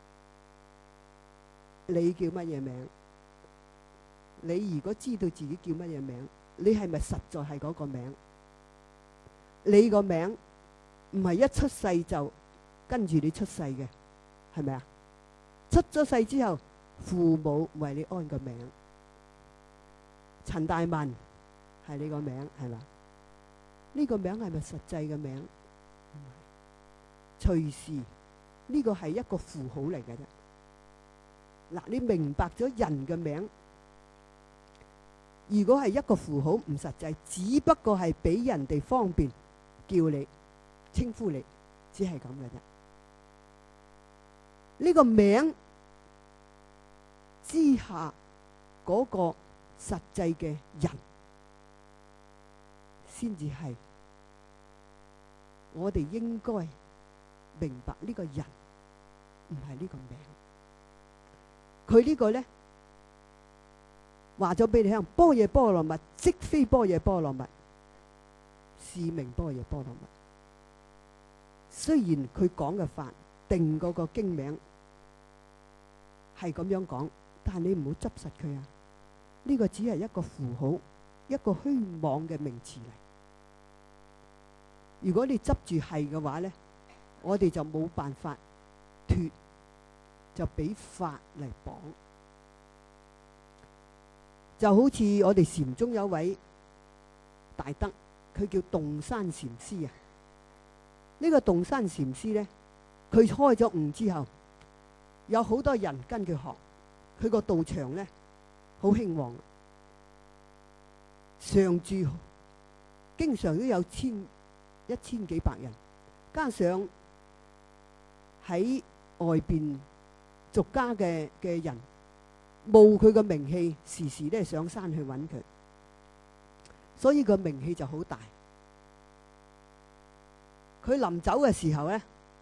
A: 你叫乜嘢名？你如果知道自己叫乜嘢名，你係咪實在係嗰個名？你個名唔係一出世就跟住你出世嘅，係咪啊？出咗世之後，父母為你安個名，陳大文係你個名，係嘛？呢個名係咪實際嘅名？唔係，隨時呢個係一個符號嚟嘅啫。嗱，你明白咗人嘅名，如果係一個符號唔實際，只不過係俾人哋方便叫你稱呼你，只係咁嘅啫。呢個名之下嗰個實際嘅人，先至係我哋應該明白呢個人唔係呢個名。佢呢個咧話咗俾你聽，般若波羅蜜即非般若波羅蜜，是名般若波羅蜜。雖然佢講嘅法定嗰個經名係咁樣講，但係你唔好執實佢啊！呢個只係一個符號，一個虛妄嘅名詞嚟。如果你執住係嘅話咧，我哋就冇辦法脫，就俾法嚟綁。就好似我哋禪宗有位大德，佢叫洞山禪師啊。呢個洞山禪師咧，佢開咗悟之後，有好多人跟佢學，佢個道場咧好興旺，常住經常都有千一千幾百人，加上喺外邊俗家嘅嘅人冒佢嘅名氣，時時都係上山去揾佢，所以個名氣就好大。佢臨走嘅時候咧，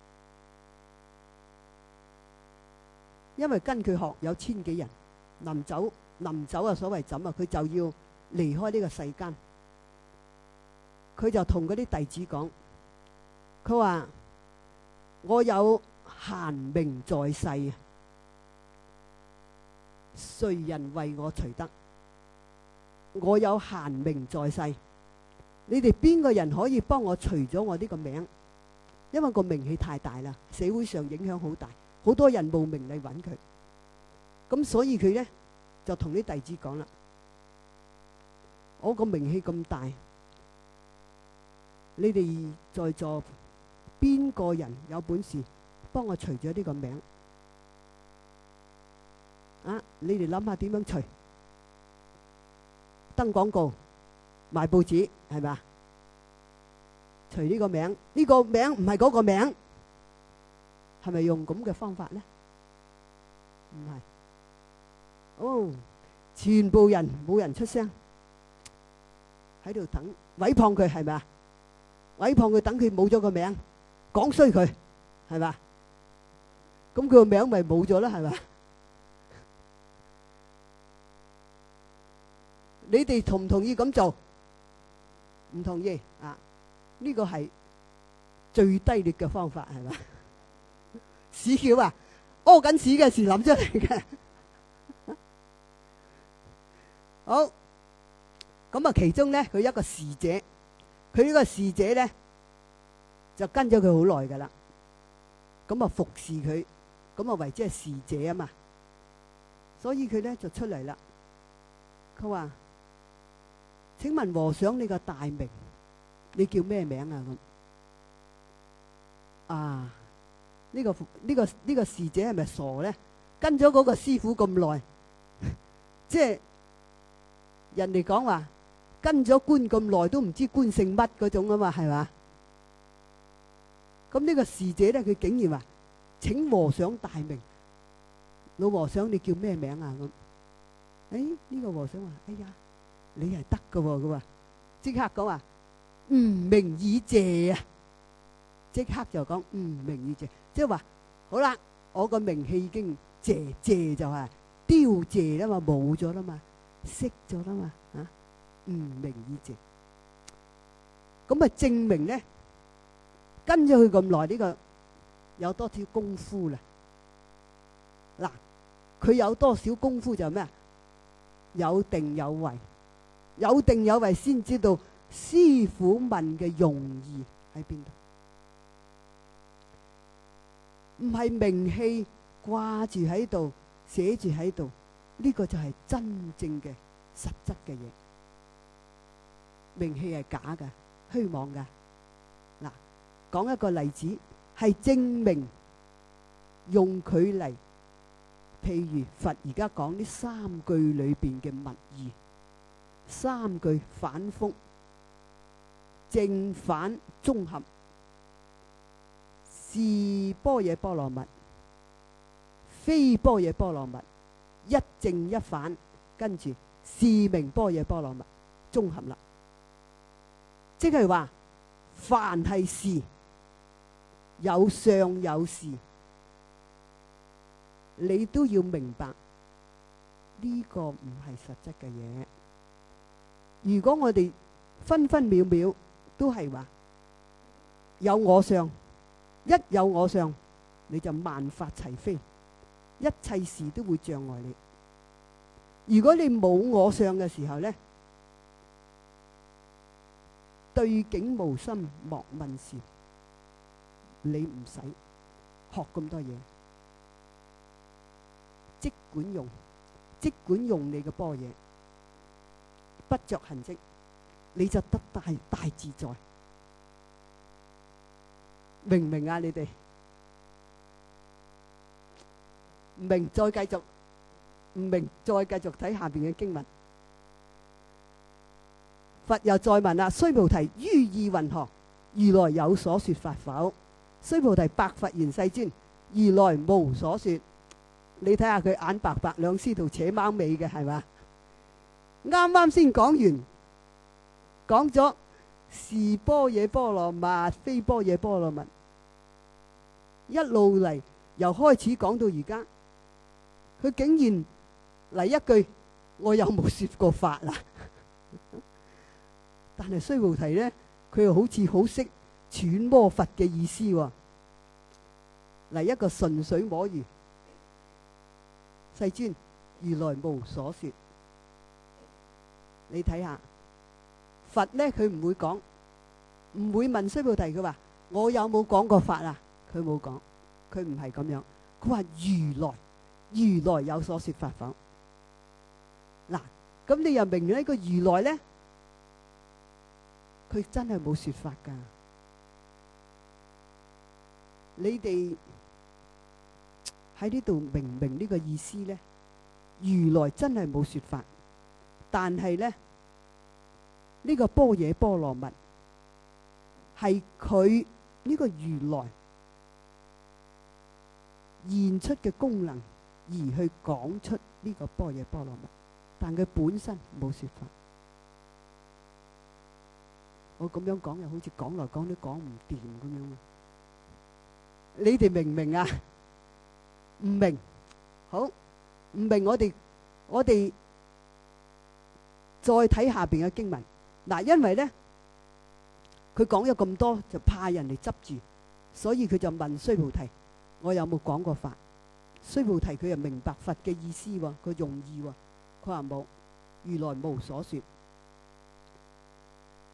A: 因為跟佢學有千幾人，臨走臨走啊，所謂走啊，佢就要離開呢個世間。佢就同嗰啲弟子講，佢話我有閒名在世啊，誰人為我除得？我有閒名在世，你哋邊個人可以幫我除咗我呢個名？因為個名氣太大啦，社會上影響好大，好多人慕名嚟揾佢。咁所以佢咧就同啲弟子講啦，我個名氣咁大，你哋在座邊個人有本事幫我除咗呢個名？啊，你哋諗下點樣除？登廣告、賣報紙，係咪啊？除呢個名，呢個名唔係嗰個名，係咪用咁嘅方法咧？唔係。哦，全部人冇人出聲，喺度等毀謗佢，係咪啊？毀謗佢，等佢冇咗個名，講衰佢，係咪啊？咁佢個名咪冇咗啦，係咪啊？你哋同唔同意咁做？唔同意啊？呢個係最低劣嘅方法，係咪？屎橋啊，屙緊屎嘅時諗出嚟嘅。好，咁啊，其中咧，佢一個侍者，佢呢個侍者咧就跟咗佢好耐噶啦。 咁啊服侍佢，咁啊為之係侍者啊嘛。所以佢咧就出嚟啦。佢話：請問和尚你個大名，你叫咩名啊？咁啊呢個呢個呢個侍者係咪傻咧？跟咗嗰個師傅咁耐，即係人哋講話跟咗官咁耐都唔知官姓乜嗰種啊嘛，係嘛？咁呢個侍者咧，佢竟然話：請和尚大名，老和尚你叫咩名啊？咁，誒呢個和尚話：哎呀，你係得噶喎！佢話即刻講話：吾名以謝啊！即刻就講吾名以謝，即係話好啦，我個名氣已經謝謝就係凋謝啦嘛，冇咗啦嘛，熄咗啦嘛，啊吾名以謝。咁啊證明咧，跟咗佢咁耐，呢個有多少功夫啦？嗱，佢有多少功夫就咩啊？有定有為，有定有為先知道師傅問嘅用意喺邊度，唔係名氣掛住喺度，寫住喺度，呢個就係真正嘅實質嘅嘢。名氣係假嘅，虛妄嘅。嗱，講一個例子，係證明用佢嚟，譬如佛而家講呢三句裏邊嘅密意，三句反覆，正反綜合，是般若波羅蜜，非般若波羅蜜，一正一反，跟住是名般若波羅蜜，綜合啦。即係話，凡係事有相有事，你都要明白呢個唔係實質嘅嘢。如果我哋分分秒秒都係話有我相，一有我相你就萬法齊飛，一切事都會障礙你。如果你冇我相嘅時候呢，對境無心莫問事，你唔使學咁多嘢，即管用，即管用你嘅般若，不着痕跡，你就得大大自在。明唔明啊？你哋唔明再繼續，唔明再繼續睇下邊嘅經文。佛又再問啦：須菩提，於意云何？如來有所說法否？須菩提白佛言：世尊，如來無所說。你睇下佢眼白白，兩師徒扯貓尾嘅係嘛？啱啱先講完，講咗是般若波羅蜜，非般若波羅蜜，一路嚟由開始講到而家，佢竟然嚟一句：我有冇說過法啦？但係須菩提呢，佢又好似好識揣摩佛嘅意思喎。嚟一個順水摸魚，世尊，如來無所說。你睇下佛呢，佢唔會講，唔會問須菩提，佢話我有冇講過法啊？佢冇講，佢唔係咁樣。佢話如來，如來有所說法否？嗱，咁你又明呢個如來呢？佢真係冇說法噶。你哋喺呢度明唔明呢個意思呢？如來真係冇說法，但係呢，呢個般若波羅蜜係佢呢個如來現出嘅功能而去講出呢個般若波羅蜜，但佢本身冇說法。我咁樣講又好似講來講都講唔掂咁樣。你哋明唔明啊？唔明，好唔明我哋我哋再睇下邊嘅經文。嗱，因為咧佢講咗咁多，就怕人哋執住，所以佢就問須菩提：我有冇講過法？須菩提佢又明白佛嘅意思喎，個用意喎。佢話冇，如來無所說。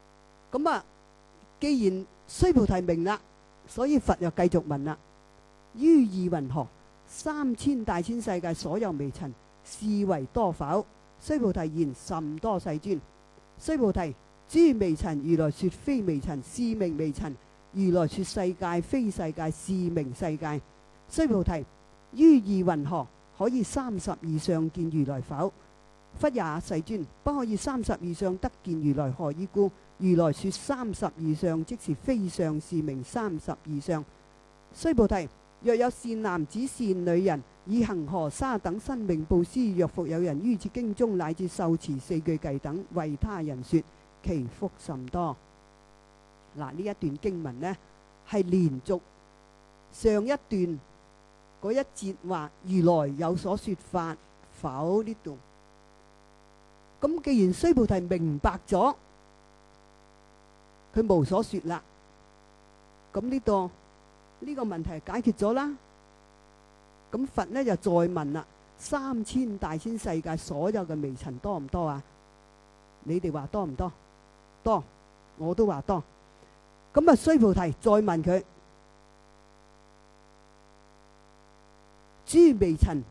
A: 咁啊，既然須菩提明啦，所以佛又繼續問啦： 於意云何？三千大千世界所有微塵，是為多否？須菩提言：甚多世尊。須菩提，諸微塵，如來說非微塵，是名微塵；如來說世界，非世界，是名世界。須菩提，於意云何？可以三十二相見如來否？忽也，世尊，不可以三十二相得見如來，何以故？如來說三十二相，即是非相，是名三十二相。須菩提，若有善男子善女人，以恒河沙等生命布施，若復有人於此經中乃至受持四句偈等，為他人說，其福甚多。嗱，呢一段經文呢，係連續上一段嗰一節話如來有所說法否呢度。咁既然須菩提明白咗，佢無所說啦，咁呢度呢個問題解決咗啦。咁佛呢就再問啦：三千大千世界所有嘅微塵多唔多啊？你哋話多唔多？多，我都話多。咁啊，須菩提再問佢：諸微塵，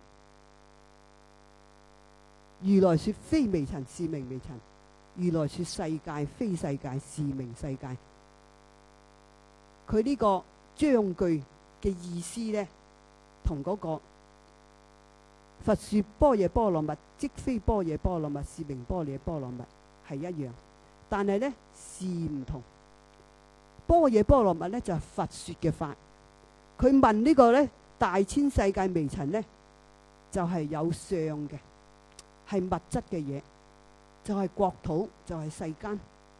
A: 如來說非微塵，是名微塵；如來說世界，非世界，是名世界。佢呢個章句嘅意思呢，同嗰個佛說般若波羅蜜，即非般若波羅蜜，是名般若波羅蜜係一樣，但係呢是唔同。般若波羅蜜呢就係佛說嘅法，佢問呢個呢大千世界微塵呢，就係有相嘅。係物質嘅嘢，就係國土，就係世間，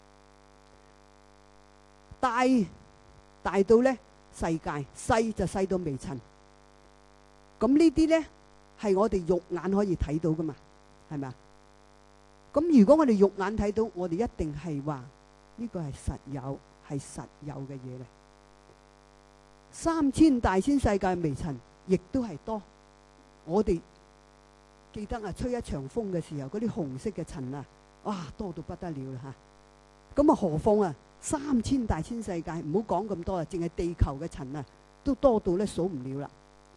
A: 大大到呢世界，細就細到微塵。咁呢啲呢係我哋肉眼可以睇到噶嘛，係咪啊？咁如果我哋肉眼睇到，我哋一定係話呢個係實有，係實有嘅嘢咧。三千大千世界微塵亦都係多，我哋。記得啊，吹一場風嘅時候，嗰啲紅色嘅塵啊，哇，多到不得了啦嚇！咁啊，何況啊，三千大千世界，唔好講咁多啊，淨係地球嘅塵啊，都多到咧數唔了啦。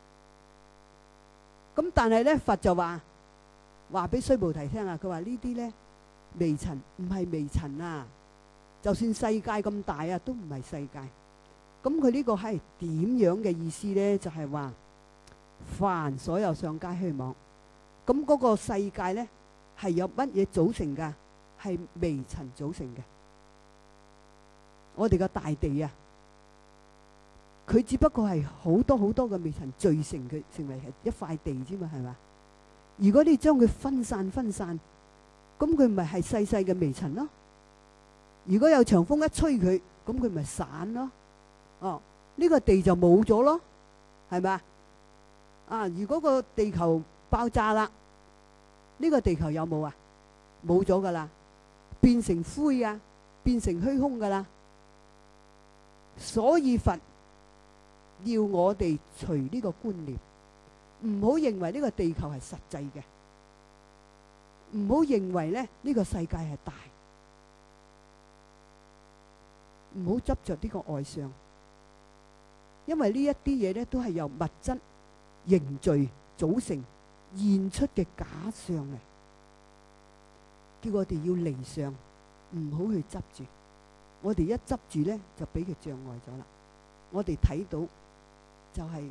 A: 咁但係咧，佛就話話俾須菩提聽啊，佢話呢啲咧微塵唔係微塵啊，就算世界咁大啊，都唔係世界。咁佢呢個係點樣嘅意思咧？就係話凡所有相皆虛妄。咁嗰個世界呢，係由乜嘢組成㗎？係微塵組成嘅。我哋個大地啊，佢只不過係好多好多嘅微塵聚成佢，成為係一塊地啫嘛，係嘛？如果你將佢分散分散，咁佢咪係細細嘅微塵咯。如果有長風一吹佢，咁佢咪散咯。哦，呢個地就冇咗咯，係咪啊？啊，如果個地球爆炸啦，呢個地球有冇啊？冇咗噶啦，變成灰啊，變成虛空噶啦。所以佛要我哋除呢個觀念，唔好認為呢個地球係實際嘅，唔好認為咧呢個世界係大，唔好執着呢個外相，因為呢一啲嘢咧都係由物質凝聚組成現出嘅假相嚟，叫我哋要離相，唔好去執住。我哋一執住呢，就俾佢障礙咗啦。我哋睇到就係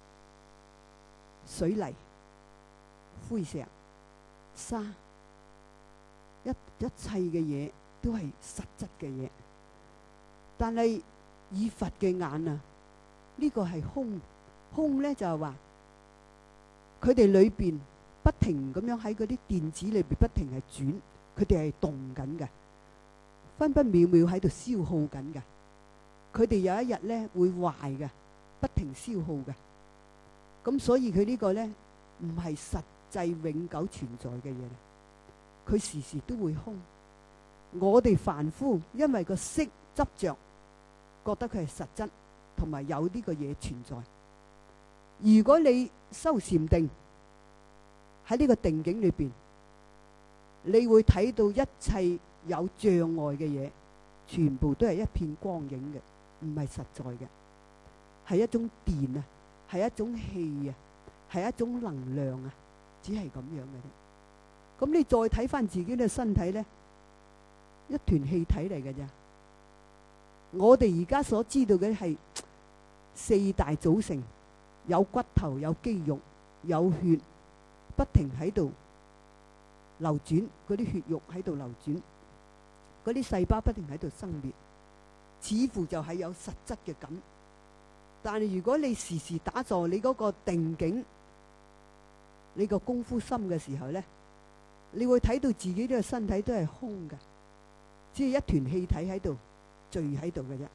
A: 水泥、灰石、沙，一一切嘅嘢都係實質嘅嘢。但係以佛嘅眼啊，呢個係空，空呢就係話。佢哋裏邊不停咁樣喺嗰啲電子裏邊不停係轉，佢哋係動緊嘅，分分秒秒喺度消耗緊嘅。佢哋有一日咧會壞嘅，不停消耗嘅。咁所以佢呢個咧唔係實際永久存在嘅嘢，佢時時都會空。我哋凡夫因為個色執着，覺得佢係實質，同埋有呢個嘢存在。如果你修禪定喺呢個定境裏邊，你會睇到一切有障礙嘅嘢，全部都係一片光影嘅，唔係實在嘅，係一種電啊，係係一種氣啊，係一種能量啊，只係咁樣嘅啫。咁你再睇翻自己嘅身體咧，一團氣體嚟嘅啫。我哋而家所知道嘅係四大組成，有骨頭、有肌肉、有血，不停喺度流轉，嗰啲血肉喺度流轉，嗰啲細胞不停喺度生滅，似乎就係有實質嘅感。但係如果你時時打坐，你嗰個定境，你個功夫深嘅時候咧，你會睇到自己呢個身體都係空嘅，只係一團氣體喺度聚喺度嘅啫。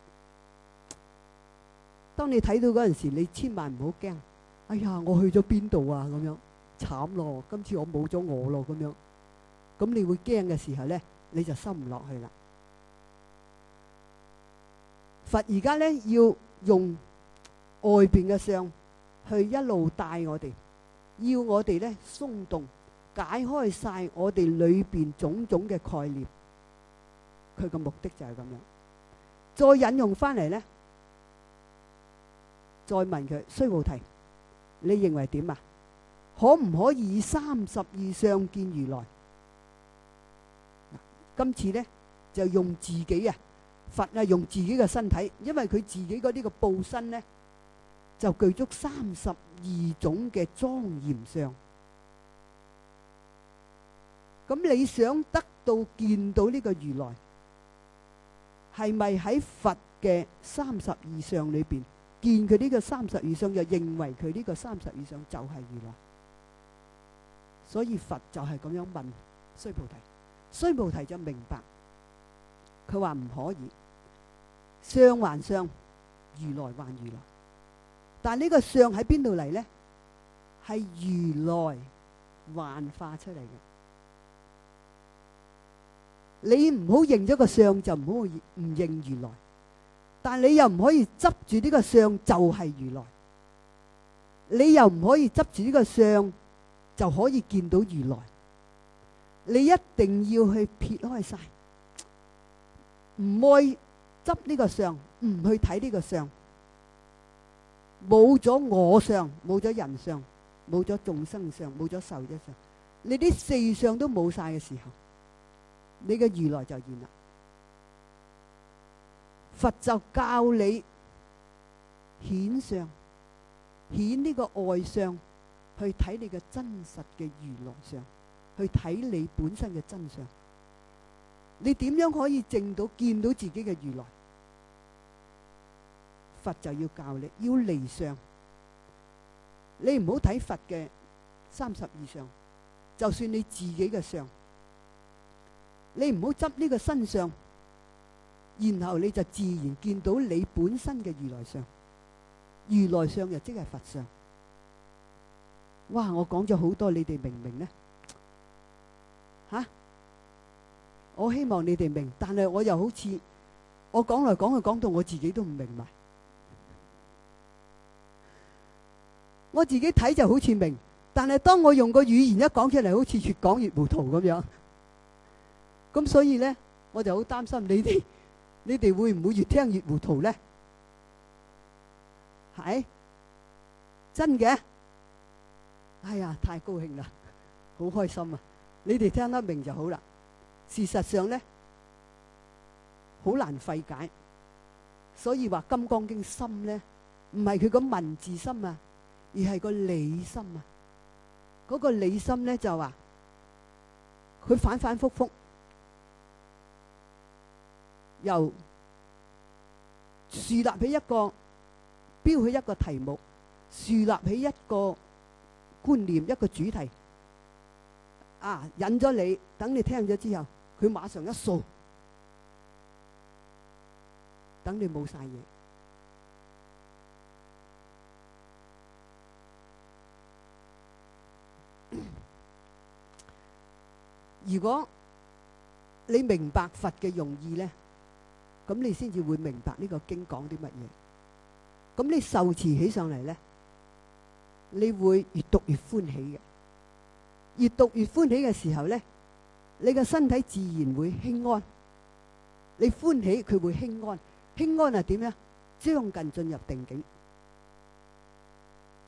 A: 當你睇到嗰陣時，你千萬唔好驚。哎呀，我去咗邊度啊？咁樣慘咯！今次我冇咗我咯，咁樣。咁你會驚嘅時候咧，你就收唔落去啦。佛而家咧要用外邊嘅相去一路帶我哋，要我哋咧鬆動，解開晒我哋裏邊種種嘅概念。佢嘅目的就係咁樣。再引用翻嚟咧，再問佢須菩提，你認為點啊？可唔可以以三十二相見如來？今次咧就用自己啊，佛啊用自己嘅身體，因為佢自己嗰啲個報身咧就具足三十二種嘅莊嚴相。咁你想得到見到呢個如來，係咪喺佛嘅三十二相裏邊見佢呢個三十二相，就認為佢呢個三十二相就係如來？所以佛就係咁樣問須菩提，須菩提就明白，佢話唔可以，相還相，如來還如來。但呢個相喺邊度嚟呢？係如來幻化出嚟嘅。你唔好認咗個相就唔好唔認如來，但你又唔可以執住呢個相就係如來，你又唔可以執住呢個相就可以見到如來。你一定要去撇開晒，唔愛執呢個相，唔去睇呢個相，冇咗我相，冇咗人相，冇咗眾生相，冇咗壽者相，你啲四相都冇晒嘅時候，你嘅如來就現啦。佛就教你顯相，顯呢個外相，去睇你嘅真實嘅如來相，去睇你本身嘅真相。你點樣可以證到見到自己嘅如來？佛就要教你，要離相。你唔好睇佛嘅三十二相，就算你自己嘅相，你唔好執呢個身相，然後你就自然見到你本身嘅如來相。如來相又即係佛相。哇！我講咗好多，你哋明唔明呢？吓？我希望你哋明，但係我又好似我講來講去講到我自己都唔明埋。我自己睇就好似明，但係當我用個語言一講出嚟，好似越講越糊塗咁樣。咁所以咧，我就好擔心你哋，你哋會唔會越聽越糊塗咧？係真嘅。哎呀，太高興啦，好開心啊！你哋聽得明就好啦。事實上咧，好難費解，所以話《金剛經》深咧，唔係佢個文字深啊，而係個理深啊。嗰個理深咧就話，佢反反复复，由樹立起一個標起一個題目，樹立起一個觀念，一個主題，啊，引咗你，等你聽咗之後，佢馬上一掃，等你冇晒嘢。如果你明白佛嘅用意咧，咁你先至會明白呢個經講啲乜嘢。咁你受持起上嚟咧，你會越讀越歡喜嘅。越讀越歡喜嘅時候咧，你嘅身體自然會輕安。你歡喜，佢會輕安。輕安係點樣？將近進入定境。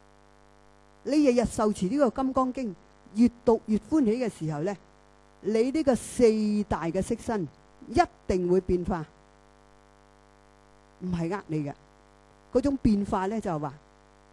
A: 你日日受持呢個金剛經，越讀越歡喜嘅時候呢，你呢個四大嘅色身一定會變化，唔係呃你嘅。嗰種變化呢就係話，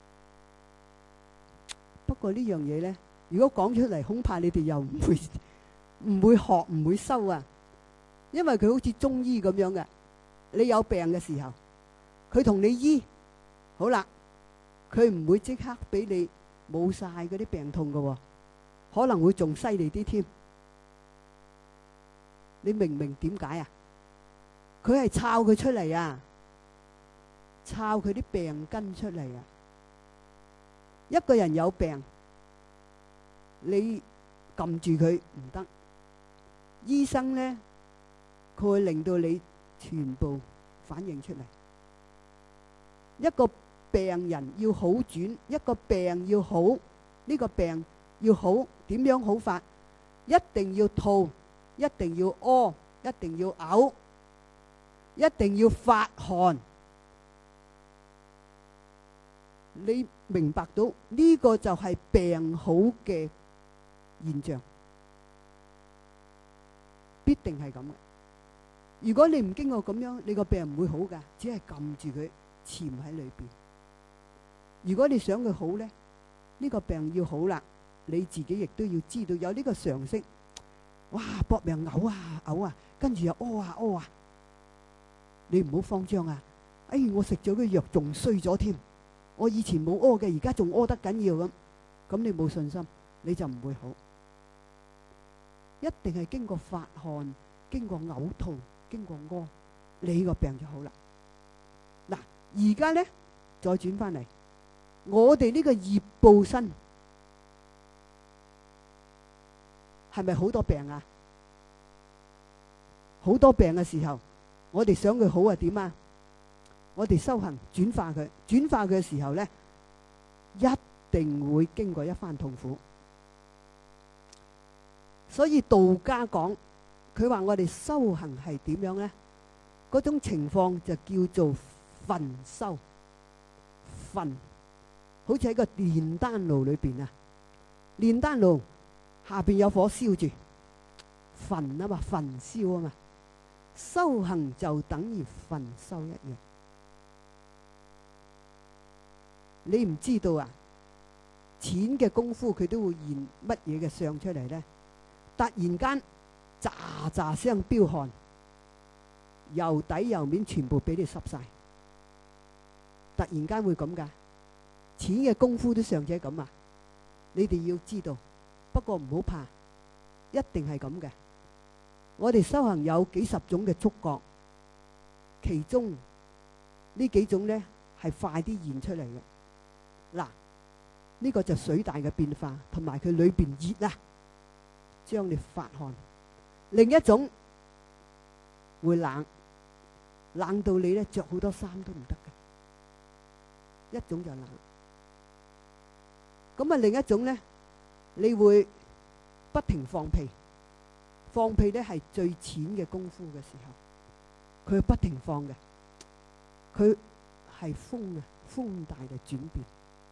A: 不過呢樣嘢呢，如果講出嚟，恐怕你哋又唔會唔會學唔會收啊，因為佢好似中醫咁樣嘅，你有病嘅時候，佢同你醫好啦，佢唔會即刻俾你冇晒嗰啲病痛㗎喎，可能會仲犀利啲添。你明唔明點解啊？佢係抄佢出嚟啊，抄佢啲病根出嚟啊。一個人有病，你撳住佢唔得，醫生呢，佢會令到你全部反映出嚟。一個病人要好轉，一個病要好，呢個病要好，點樣好法？一定要吐，一定要屙，一定要嘔，一定要發汗。你明白到呢個就係病好嘅現象，必定係咁嘅。如果你唔經過咁樣，你個病唔會好噶，只係撳住佢潛喺裏邊。如果你想佢好呢，呢個病要好啦，你自己亦都要知道有呢個常識。哇，搏命嘔啊嘔啊，跟住又屙啊屙啊，你唔好慌張啊！哎，我食咗個藥仲衰咗添，我以前冇屙嘅，而家仲屙得緊要咁，咁你冇信心，你就唔會好。一定係經過發汗、經過嘔吐、經過屙，你個病就好啦。嗱，而家呢，再轉翻嚟，我哋呢個業報身係咪好多病啊？好多病嘅時候，我哋想佢好啊點啊？我哋修行轉化佢，轉化佢嘅時候呢，一定會經過一番痛苦。所以道家講，佢話我哋修行係點樣呢？嗰種情況就叫做焚修。焚，好似喺個煉丹爐裏邊啊，煉丹爐下邊有火燒住，焚啊嘛，焚燒啊嘛。修行就等於焚修一樣。你唔知道啊？淺嘅功夫佢都會現乜嘢嘅相出嚟呢？突然間喳喳聲飆汗，由底由面全部俾你濕晒。突然間會咁噶，淺嘅功夫都尚且咁啊！你哋要知道，不過唔好怕，一定係咁嘅。我哋修行有幾十種嘅觸覺，其中呢幾種呢係快啲現出嚟嘅。嗱，呢個就水大嘅變化，同埋佢裏邊熱啊，將你發汗。另一種會冷，冷到你呢着好多衫都唔得嘅。一種就冷。咁啊，另一種呢，你會不停放屁。放屁呢係最淺嘅功夫嘅時候，佢不停放嘅，佢係風啊，風大嘅轉變。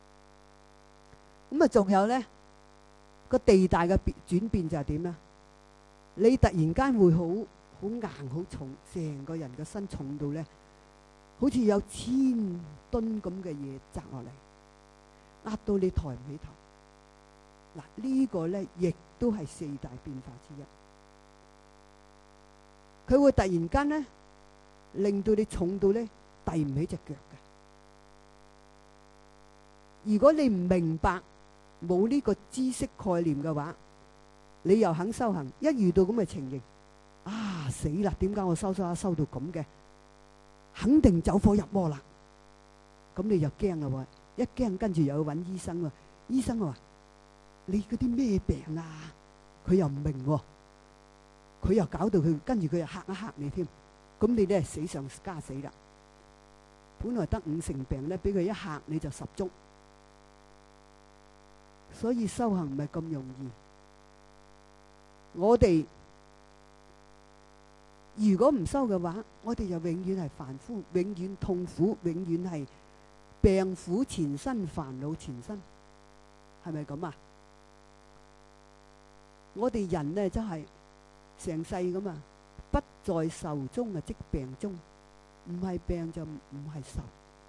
A: 咁啊，仲有呢個地大嘅變轉變就係點呢？你突然間會好好硬好重，成個人嘅身重到呢，好似有千噸咁嘅嘢砸落嚟，壓到你抬唔起頭。嗱，呢個呢亦都係四大變化之一。佢會突然間呢，令到你重到呢，遞唔起隻腳嘅。如果你唔明白，冇呢個知識概念嘅話，你又肯修行，一遇到咁嘅情形，啊死啦！點解我收收下收到咁嘅？肯定走火入魔啦！咁你就驚啦喎，一驚跟住又去揾醫生喎。醫生話：你嗰啲咩病啊？佢又唔明喎。佢又搞到佢，跟住佢又嚇一嚇你添，咁你咧死上加死啦！本來得五成病咧，俾佢一嚇你就十足，所以修行唔係咁容易。我哋如果唔修嘅話，我哋就永遠係凡夫，永遠痛苦，永遠係病苦纏身，煩惱纏身。 係咪咁啊？我哋人呢真係成世咁啊，不在愁中啊，即病中，唔係病就唔係愁。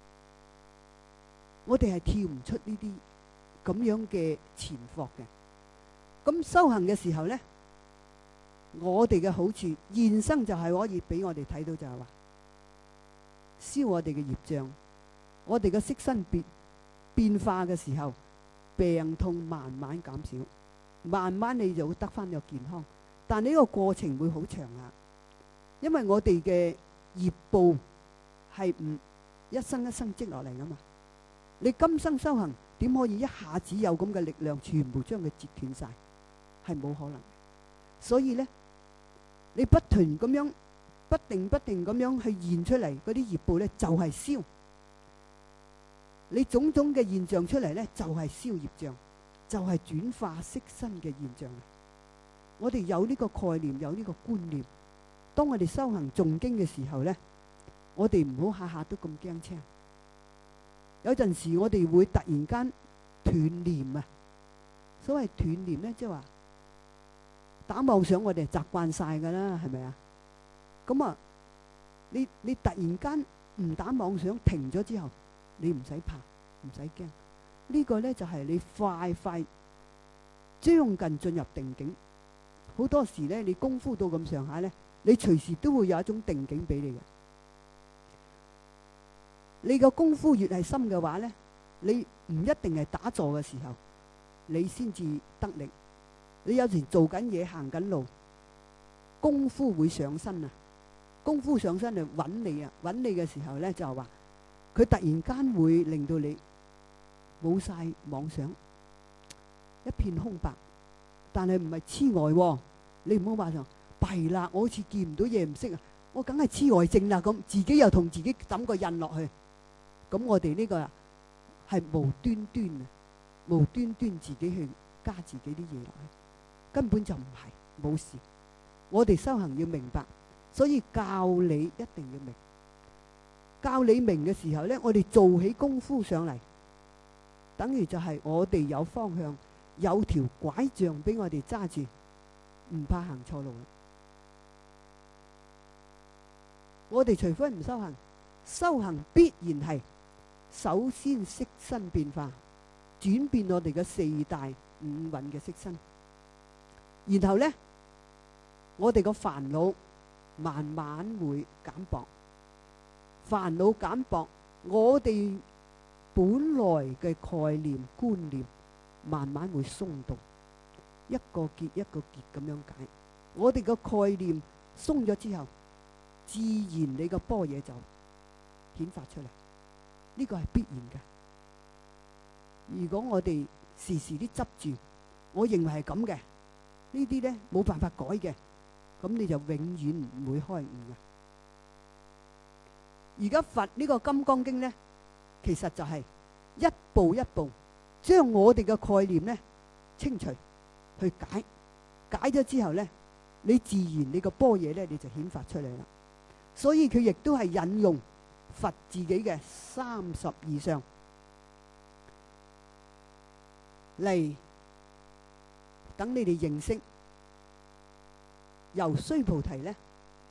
A: 我哋係跳唔出呢啲咁樣嘅纏縛嘅。咁修行嘅時候呢，我哋嘅好處現生就係可以俾我哋睇到，就係話消我哋嘅業障，我哋嘅色身變變化嘅時候，病痛慢慢減少，慢慢你就會得翻個健康。但呢個過程會好長啊，因為我哋嘅業報係唔一生一生積落嚟噶嘛。你今生修行點可以一下子有咁嘅力量全部將佢截斷晒？係冇可能。所以呢，你不斷咁樣不定不定咁樣去現出嚟嗰啲業報呢，就係消。你種種嘅現象出嚟呢，就係消業障，就係轉化色身嘅現象。我哋有呢個概念，有呢個觀念。當我哋修行誦經嘅時候呢，我哋唔好下下都咁驚青。有陣時我哋會突然間斷念啊！所謂斷念呢，即係話打妄想，我哋習慣晒噶啦，係咪啊？咁啊，你你突然間唔打妄想停咗之後，你唔使怕，唔使驚。呢個呢就係你快快將近進入定境。好多時呢，你功夫到咁上下呢，你隨時都會有一種定境俾你嘅。你個功夫越係深嘅話呢，你唔一定係打坐嘅時候，你先至得力。你有時做緊嘢，行緊路，功夫會上身啊！功夫上身嚟揾你啊！揾你嘅時候呢，就係話佢突然間會令到你冇晒妄想，一片空白。但係唔係痴呆喎，你唔好話就弊啦！我好似見唔到嘢，唔識啊！我梗係痴呆症啦！咁自己又同自己抌個印落去。咁我哋呢個啊係無端端啊，無端端自己去加自己啲嘢落去，根本就唔係冇事。我哋修行要明白，所以教你一定要明。教你明嘅時候呢，我哋做起功夫上嚟，等於就係我哋有方向，有條拐杖俾我哋揸住，唔怕行錯路。我哋除非唔修行，修行必然係首先色身變化，轉變我哋嘅四大五蘊嘅色身，然後呢，我哋個煩惱慢慢會減薄，煩惱減薄，我哋本來嘅概念觀念慢慢會鬆動，一個結一個結咁樣解。我哋個概念鬆咗之後，自然你個般若就顯發出嚟，呢個係必然嘅。如果我哋時時啲執住，我認為係咁嘅，呢啲呢冇辦法改嘅，咁你就永遠唔會開悟嘅。而家佛呢個《金剛經》呢，其實就係一步一步將我哋嘅概念呢清除去解，解咗之後呢，你自然你個般若呢，你就顯發出嚟啦。所以佢亦都係引用佛自己嘅三十二相嚟等你哋認識，由須菩提呢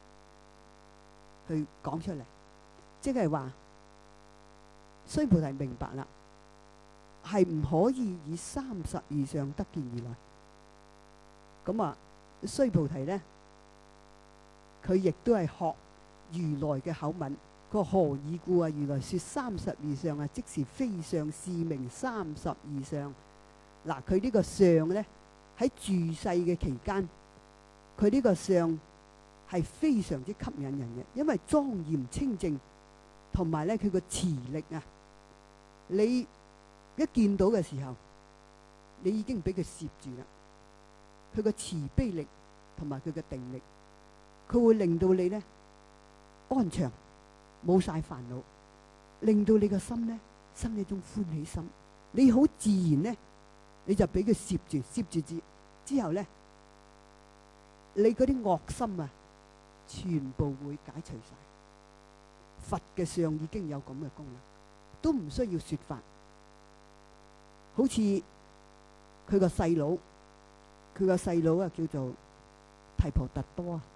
A: 去講出嚟，即係話須菩提明白啦，係唔可以以三十二相得見而來。咁啊，須菩提呢，佢亦都係學如來嘅口吻，佢話何以故啊？如來說三十二相啊，即是非相，是名三十二相。嗱，佢呢個相呢，喺住世嘅期間，佢呢個相係非常之吸引人嘅，因為莊嚴清淨，同埋呢佢個磁力啊，你一見到嘅時候，你已經俾佢攝住啦。佢個慈悲力同埋佢嘅定力，佢會令到你呢安詳，冇晒煩惱，令到你個心呢生一種歡喜心。你好自然呢，你就俾佢攝住，攝住之之後呢，你嗰啲惡心啊，全部會解除晒。佛嘅相已經有咁嘅功能，都唔需要說法。好似佢個細佬，佢個細佬啊叫做提婆達多啊，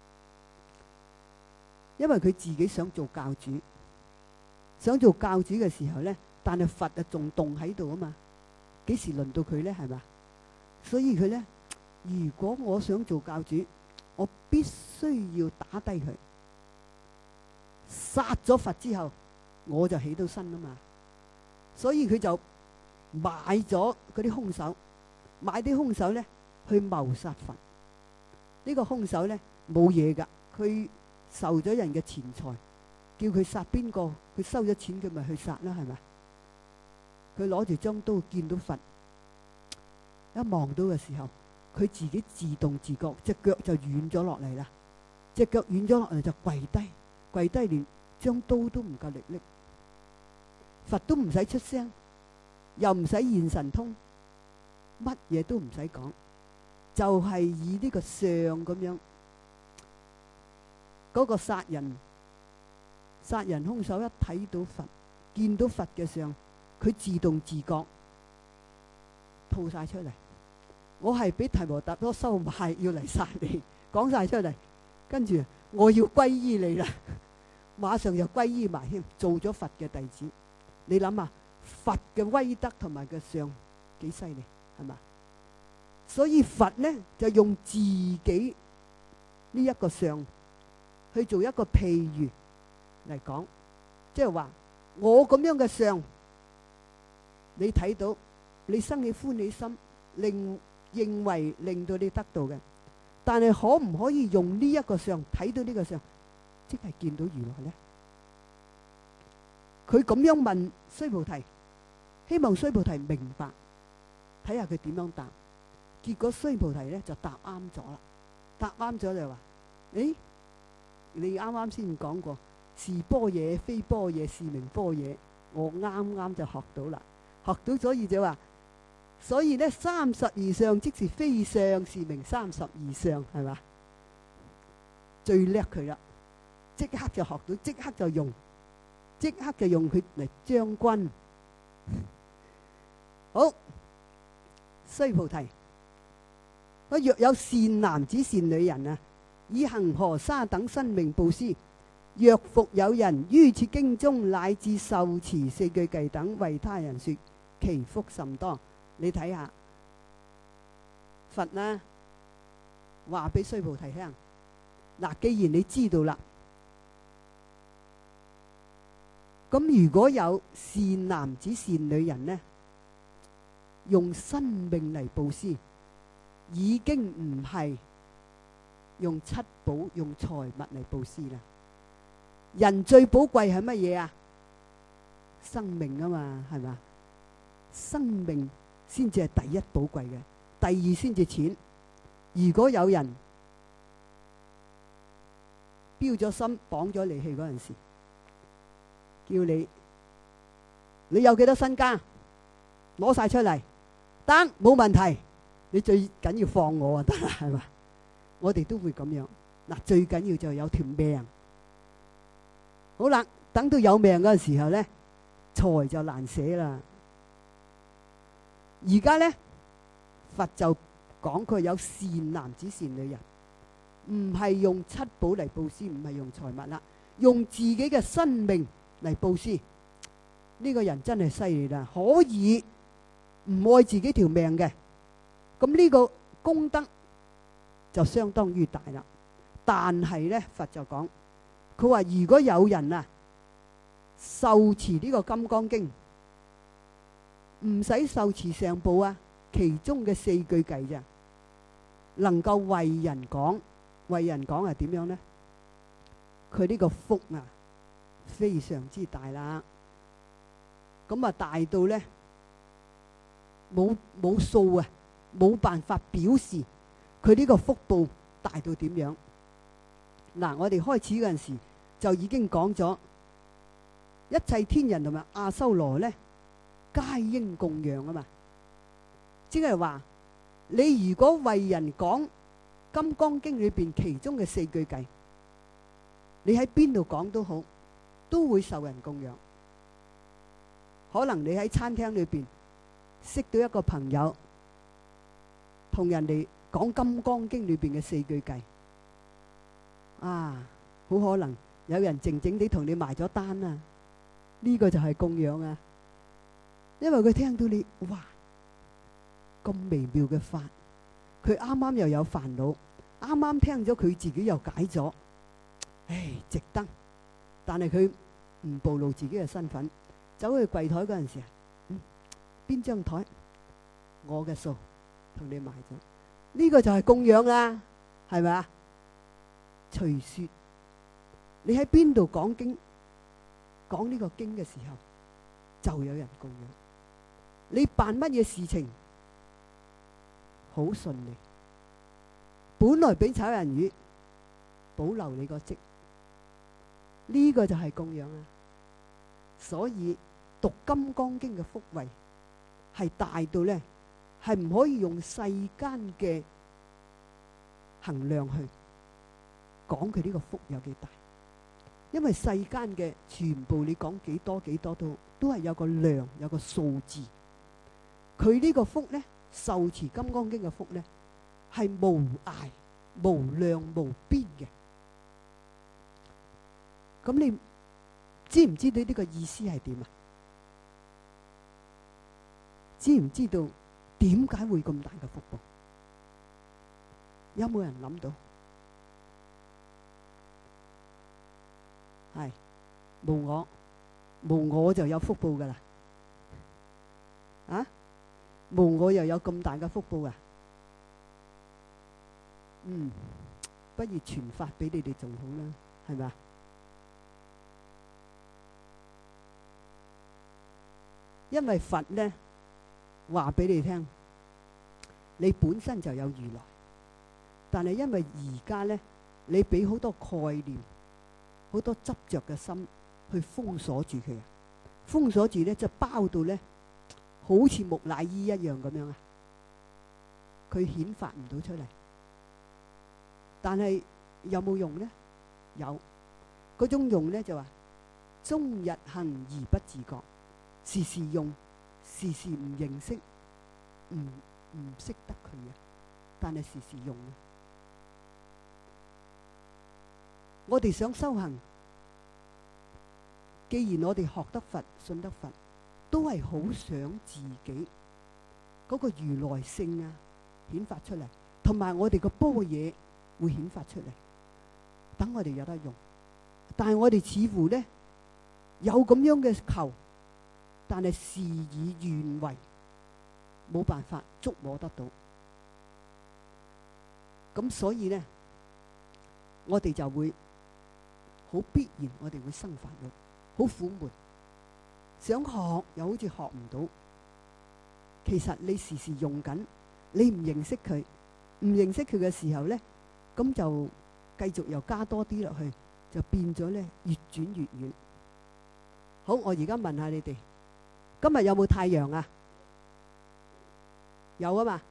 A: 因為佢自己想做教主，想做教主嘅時候咧，但係佛啊仲凍喺度啊嘛，幾時輪到佢咧？係嘛？所以佢咧，如果我想做教主，我必須要打低佢，殺咗佛之後，我就起到身啊嘛。所以佢就買咗嗰啲兇手，買啲兇手咧去謀殺佛。呢個兇手咧冇嘢噶，佢受咗人嘅錢財，叫佢殺邊個，佢收咗錢佢咪去殺啦，係咪？佢攞住張刀見到佛，一望到嘅時候，佢自己自動自覺，隻腳就軟咗落嚟啦。隻腳軟咗落嚟就跪低，跪低連張刀都唔夠力拎。佛都唔使出聲，又唔使現神通，乜嘢都唔使講，就係以呢個相咁樣，嗰個殺人殺人兇手一睇到佛，見到佛嘅相，佢自動自覺吐晒出嚟。我係俾提婆達多收買，要嚟殺你，講晒出嚟，跟住我要皈依你啦，馬上就皈依埋添，做咗佛嘅弟子。你諗下，佛嘅威德同埋個相幾犀利，係嘛？所以佛呢就用自己呢一個相去做一個譬喻嚟講，即係話我咁樣嘅相，你睇到你生起歡喜心，令認為令到你得到嘅，但係可唔可以用呢一個相睇到呢個相，即係見到如來呢？佢咁樣問須菩提，希望須菩提明白，睇下佢點樣答。結果須菩提咧就答啱咗啦，答啱咗就話：誒，你啱啱先講過是般若非般若是名般若，我啱啱就學到啦，學到所以就話，所以咧三十二相即是非相，是名三十二相，係嘛？最叻佢啦，即刻就學到，即刻就用。即刻就用佢嚟將軍。好，須菩提，若有善男子善女人啊，以恒河沙等生命布施，若復有人於此經中乃至受持四句偈等為他人說，其福甚多。你睇下，佛呢話俾須菩提聽，嗱，既然你知道啦。咁如果有善男子善女人呢，用生命嚟布施，已經唔係用七寶用財物嚟布施啦。人最寶貴係乜嘢啊？生命啊嘛，係嘛？生命先至係第一寶貴嘅，第二先至錢。如果有人標咗心綁咗離氣嗰陣時，叫你，你有幾多身家，攞晒出嚟，得，冇問題。你最緊要放我啊，得啦，係嘛？我哋都會咁樣。嗱，最緊要就有條命。好啦，等到有命嗰陣時候咧，財就難捨啦。而家咧，佛就講佢有善男子善女人，唔係用七寶嚟布施，唔係用財物啦，用自己嘅生命嚟布施。呢個人真係犀利啦，可以唔愛自己條命嘅，咁呢個功德就相當於大啦。但係咧，佛就講，佢話如果有人啊受持呢個金剛經，唔使受持上部啊，其中嘅四句偈咋，能夠為人講，為人講係點樣呢？佢呢個福啊非常之大啦，咁啊大到咧冇冇數啊，冇辦法表示佢呢個福報大到點樣。嗱，我哋開始嗰陣時就已經講咗，一切天人同埋阿修羅咧皆應供養啊嘛，即係話你如果為人講《金剛經》裏邊其中嘅四句偈，你喺邊度講都好，都會受人供養。可能你喺餐廳裏邊識到一個朋友， 同人哋講《金剛經》裏邊嘅四句偈啊，好可能有人靜靜地同你埋咗單啊！呢個就係供養啊，因為佢聽到你哇咁微妙嘅法，佢啱啱又有煩惱，啱啱聽咗佢自己又解咗，唉，值得。但係佢唔暴露自己嘅身份，走去櫃台嗰陣時啊，嗯，邊張台我嘅數同你埋咗，呢個就係供養啊，係咪啊？隨說你喺邊度講經，講呢個經嘅時候，就有人供養。你辦乜嘢事情好順利，本來俾炒人魚，保留你個職，呢個就係供養啊！所以讀《金剛經》嘅福慧係大到呢，係唔可以用世間嘅衡量去講佢呢個福有幾大，因為世間嘅全部你講幾多幾多都都係有個量，有個數字。佢呢個福呢，受持《金剛經》嘅福呢，係無涯、無量、無邊嘅。咁你知唔知道呢個意思係點啊？知唔知道點解會咁大嘅福報？有冇人諗到？係無我，無我就有福報噶啦。啊，無我又有咁大嘅福報啊？嗯，不如傳法俾你哋仲好啦，係咪啊？因為佛呢話俾你聽，你本身就有如來，但係因為而家呢，你俾好多概念、好多執着嘅心去封鎖住佢啊，封鎖住呢就包到呢好似木乃伊一樣咁樣啊，佢顯發唔到出嚟。但係有冇用呢？有，嗰種用呢就話終日行而不自覺。時時用，時時唔認識，唔唔識得佢啊！但係時時用啊！我哋想修行，既然我哋學得佛、信得佛，都係好想自己嗰個如來性啊顯發出嚟，同埋我哋個般若會顯發出嚟，等我哋有得用。但係我哋似乎呢，有咁樣嘅求。但係事與願違，冇辦法捉摸得到。咁所以呢，我哋就會好必然，我哋會生煩惱，好苦悶。想學又好似學唔到。其實你時時用緊，你唔認識佢，唔認識佢嘅時候呢，咁就繼續又加多啲落去，就變咗呢越轉越遠。好，我而家問下你哋。今日有冇太陽啊？有啊嘛。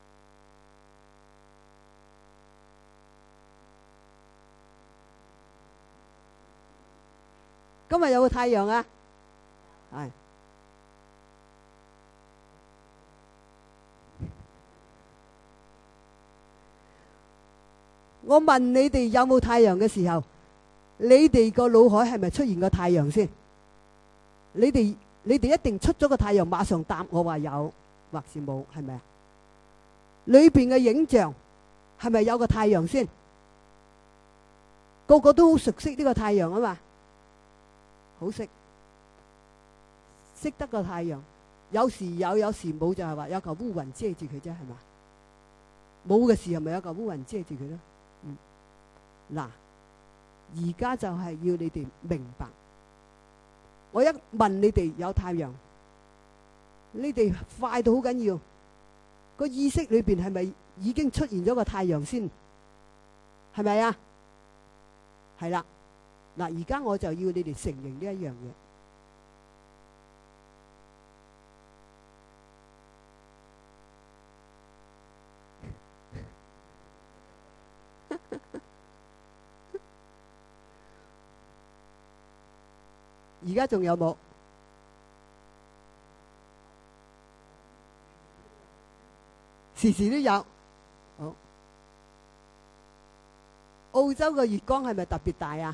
A: 今日有冇太陽啊？係。我問你哋有冇太陽嘅時候，你哋個腦海係咪出現個太陽先？你哋？你哋一定出咗個太陽，馬上答我話有或是冇，係咪啊？裏邊嘅影像係咪有個太陽先？個個都好熟悉呢個太陽啊嘛，好識識得個太陽，有時有，有時冇，就係話有嚿烏雲遮住佢啫，係嘛？冇嘅時候咪有嚿烏雲遮住佢咯。嗯，嗱，而家就係要你哋明白。我一問你哋有太陽，你哋快到好緊要，個意識裏邊係咪已經出現咗個太陽先？係咪啊？係啦，嗱，而家我就要你哋承認呢一樣嘢。而家仲有冇？ 時時都有。好，澳洲嘅月光係咪特別大啊？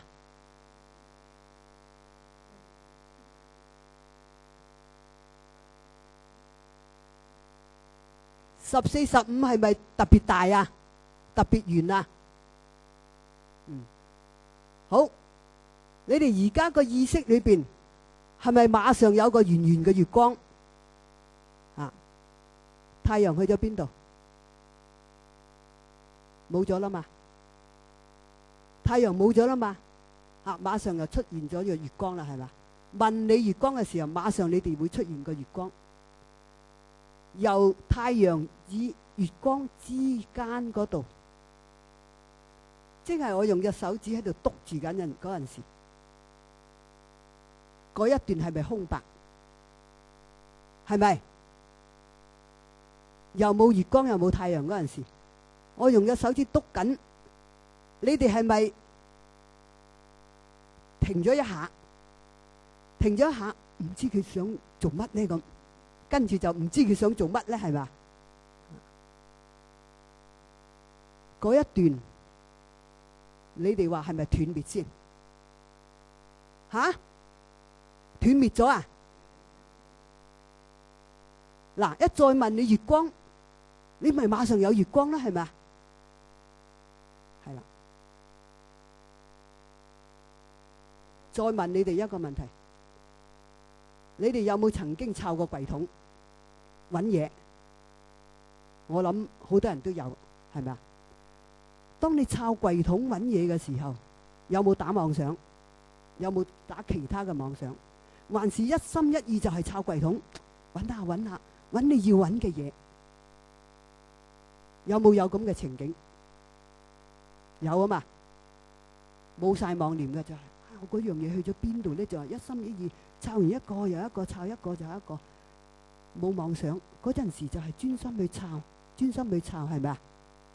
A: 十四十五係咪特別大啊？特別圓啊？嗯，好，你哋而家個意識裏邊係咪馬上有個圓圓嘅月光啊？太陽去咗邊度？冇咗啦嘛？太陽冇咗啦嘛？啊，馬上又出現咗個月光啦，係嘛？問你月光嘅時候，馬上你哋會出現個月光。由太陽與月光之間嗰度，即係我用隻手指喺度督住緊人嗰陣時，嗰一段係咪空白？係咪？又冇月光又冇太陽嗰陣時，我用隻手指督緊，你哋係咪停咗一下？停咗一下，唔知佢想做乜呢咁？跟住就唔知佢想做乜咧，係嘛？嗰一段，你哋話係咪斷滅先？吓？斷滅咗啊？嗱，一再問你月光，你咪馬上有月光啦，係咪啊？係啦。再問你哋一個問題，你哋有冇曾經抄過櫃桶揾嘢？我諗好多人都有，係咪啊？當你抄櫃桶揾嘢嘅時候，有冇打妄想？有冇打其他嘅妄想？還是一心一意就係抄櫃桶，揾下揾下揾你要揾嘅嘢？有冇有咁嘅情景？有啊嘛，冇晒妄念嘅就係、是，啊、我嗰樣嘢去咗邊度咧？就係一心一意抄完一個又一個，抄一個就一個，冇妄想。嗰陣時就係專心去抄，專心去抄，係咪啊？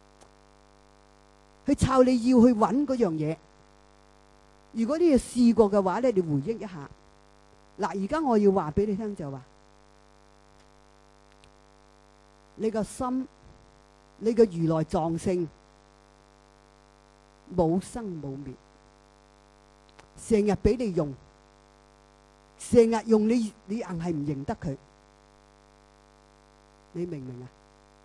A: 去抄你要去揾嗰樣嘢。如果你要試過嘅話咧，你回憶一下。嗱，而家我要話俾你聽就話，你個心，你個如來藏性冇生冇滅，成日俾你用，成日用你，你硬係唔認得佢，你明唔明啊？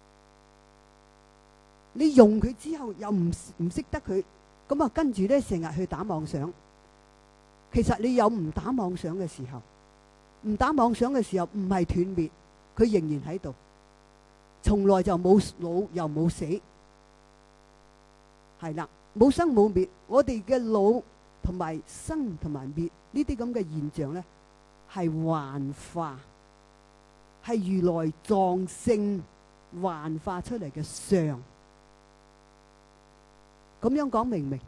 A: 你用佢之後又唔唔識得佢，咁啊跟住咧成日去打妄想。其實你有唔打妄想嘅時候，唔打妄想嘅時候唔係斷滅，佢仍然喺度，從來就冇老又冇死，係啦，冇生冇滅。我哋嘅老同埋生同埋滅呢啲咁嘅現象咧，係幻化，係如來藏性幻化出嚟嘅相。咁樣講明唔明？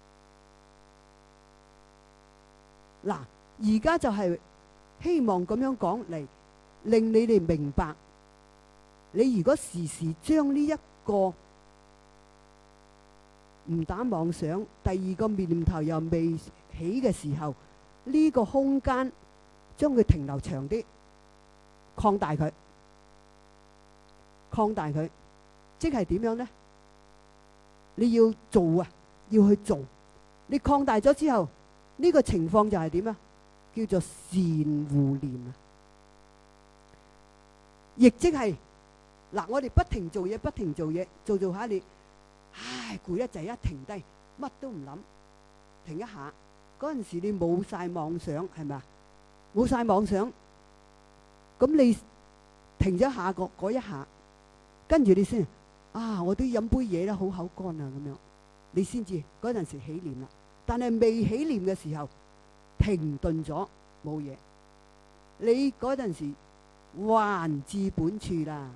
A: 嗱，而家就係希望咁樣講嚟，令你哋明白。你如果時時將呢一個唔打妄想，第二個念頭又未起嘅時候，呢個空間將佢停留長啲，擴大佢，擴大佢，即係點樣呢？你要做啊，要去做。你擴大咗之後，呢個情況就係點啊？叫做善護念啊！亦即係嗱，我哋不停做嘢，不停做嘢，做做下你，唉攰一滯，一停低，乜都唔諗，停一下。嗰陣時你冇晒妄想，係咪啊？冇晒妄想，咁你停咗下個嗰一下，跟住你先啊！我都飲杯嘢啦，好口乾啊，咁樣你先至嗰陣時起念啦。但係未起念嘅時候，停頓咗冇嘢，你嗰陣時還至本處啦，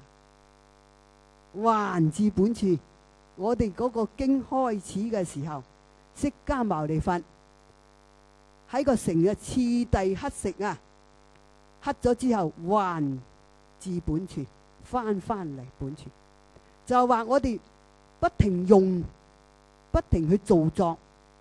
A: 還至本處。我哋嗰個經開始嘅時候，釋迦牟尼佛喺個城嘅次第乞食啊，乞咗之後還至本處，翻翻嚟本處，就話我哋不停用，不停去做作。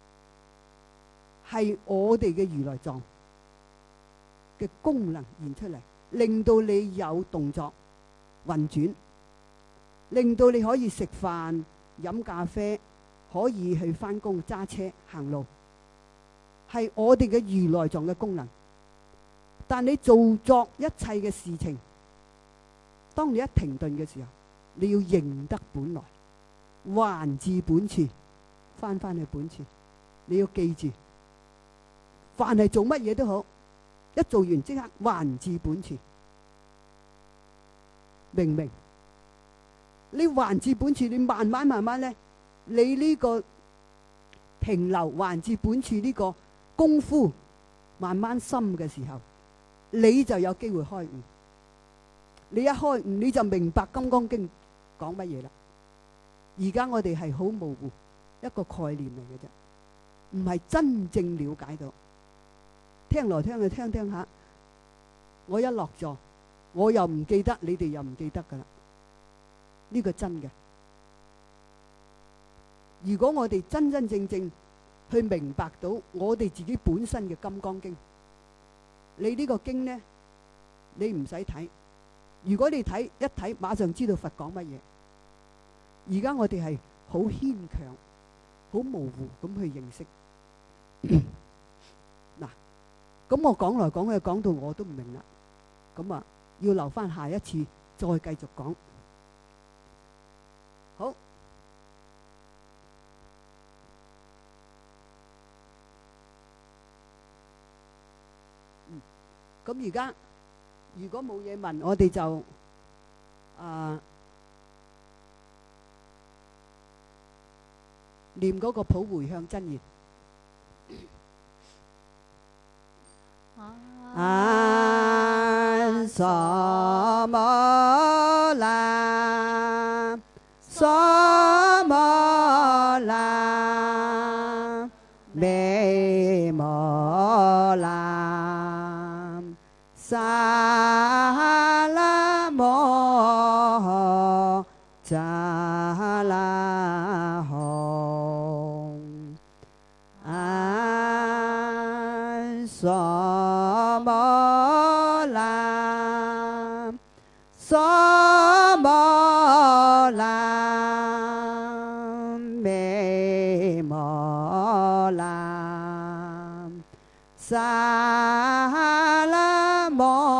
A: 係我哋嘅如來藏嘅功能現出嚟，令到你有動作運轉。 令到你可以食飯、飲咖啡，可以去返工、揸車、行路，係我哋嘅如來藏嘅功能。但你做作一切嘅事情，當你一停頓嘅時候，你要認得本來，還至本處，返返去本處。你要記住，凡係做乜嘢都好，一做完即刻還至本處，明唔明？你還至本處，你慢慢慢慢咧，你呢個停留還至本處呢個功夫慢慢深嘅時候，你就有機會開悟。你一開悟，你就明白《金剛經》講乜嘢啦。而家我哋係好模糊一個概念嚟嘅啫，唔係真正了解到。聽來聽去聽聽下，我一落座，我又唔記得，你哋又唔記得噶啦。呢個真嘅。如果我哋真真正正去明白到我哋自己本身嘅《金剛經》，你呢個經呢，你唔使睇。如果你睇一睇，馬上知道佛講乜嘢。而家我哋係好牽強、好模糊咁去認識。嗱，咁我講來講去講到我都唔明啦。咁啊，要留翻下一次再繼續講。好。嗯，咁而家如果冇嘢問，我哋就啊念嗰個普迴向真言。安薩摩拉，薩摩拉，美摩拉，薩拉摩扎拉吽，安薩摩拉，薩摩拉，美摩拉，薩拉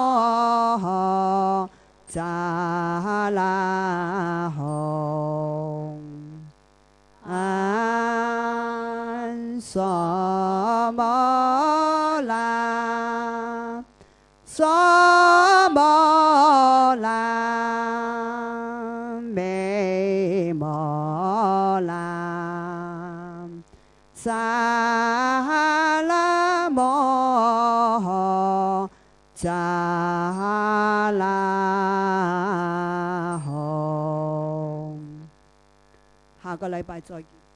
A: 摩扎拉吽，安薩摩拉，薩摩拉，美摩拉，薩拉摩扎拉吽。下個禮拜再見。